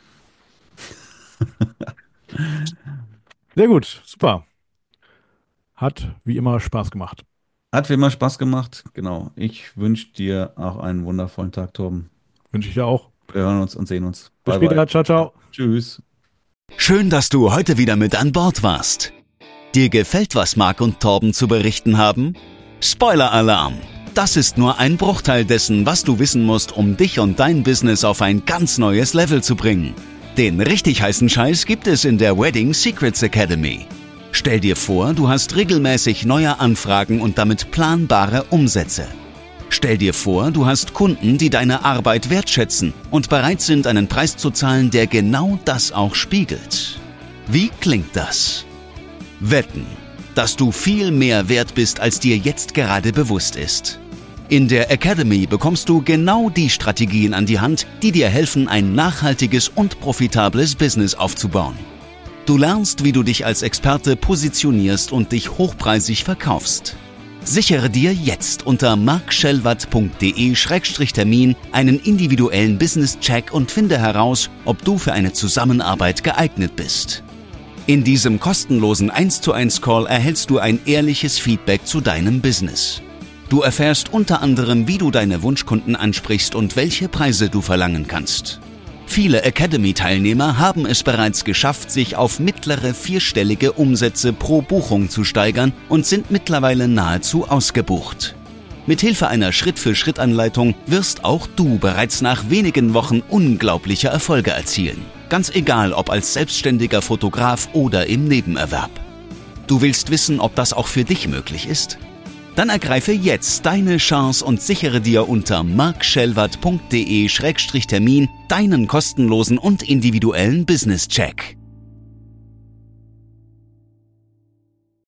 Sehr gut. Super. Hat wie immer Spaß gemacht. Hat wie immer Spaß gemacht. Genau. Ich wünsche dir auch einen wundervollen Tag, Torben. Wünsche ich dir auch. Wir hören uns und sehen uns. Bis Bye, bye. später. Ciao, ciao. Tschüss. Schön, dass du heute wieder mit an Bord warst. Dir gefällt, was Marc und Torben zu berichten haben? Spoiler-Alarm! Das ist nur ein Bruchteil dessen, was du wissen musst, um dich und dein Business auf ein ganz neues Level zu bringen. Den richtig heißen Scheiß gibt es in der Wedding Secrets Academy. Stell dir vor, du hast regelmäßig neue Anfragen und damit planbare Umsätze. Stell dir vor, du hast Kunden, die deine Arbeit wertschätzen und bereit sind, einen Preis zu zahlen, der genau das auch spiegelt. Wie klingt das? Wetten, dass du viel mehr wert bist, als dir jetzt gerade bewusst ist. In der Academy bekommst du genau die Strategien an die Hand, die dir helfen, ein nachhaltiges und profitables Business aufzubauen. Du lernst, wie du dich als Experte positionierst und dich hochpreisig verkaufst. Sichere dir jetzt unter markschellwatt punkt de Schrägstrich Termin einen individuellen Business-Check und finde heraus, ob du für eine Zusammenarbeit geeignet bist. In diesem kostenlosen eins zu eins Call erhältst du ein ehrliches Feedback zu deinem Business. Du erfährst unter anderem, wie du deine Wunschkunden ansprichst und welche Preise du verlangen kannst. Viele Academy-Teilnehmer haben es bereits geschafft, sich auf mittlere vierstellige Umsätze pro Buchung zu steigern und sind mittlerweile nahezu ausgebucht. Mithilfe einer Schritt-für-Schritt-Anleitung wirst auch du bereits nach wenigen Wochen unglaubliche Erfolge erzielen. Ganz egal, ob als selbstständiger Fotograf oder im Nebenerwerb. Du willst wissen, ob das auch für dich möglich ist? Dann ergreife jetzt deine Chance und sichere dir unter markschellwatt punkt de Schrägstrich Termin deinen kostenlosen und individuellen Business-Check.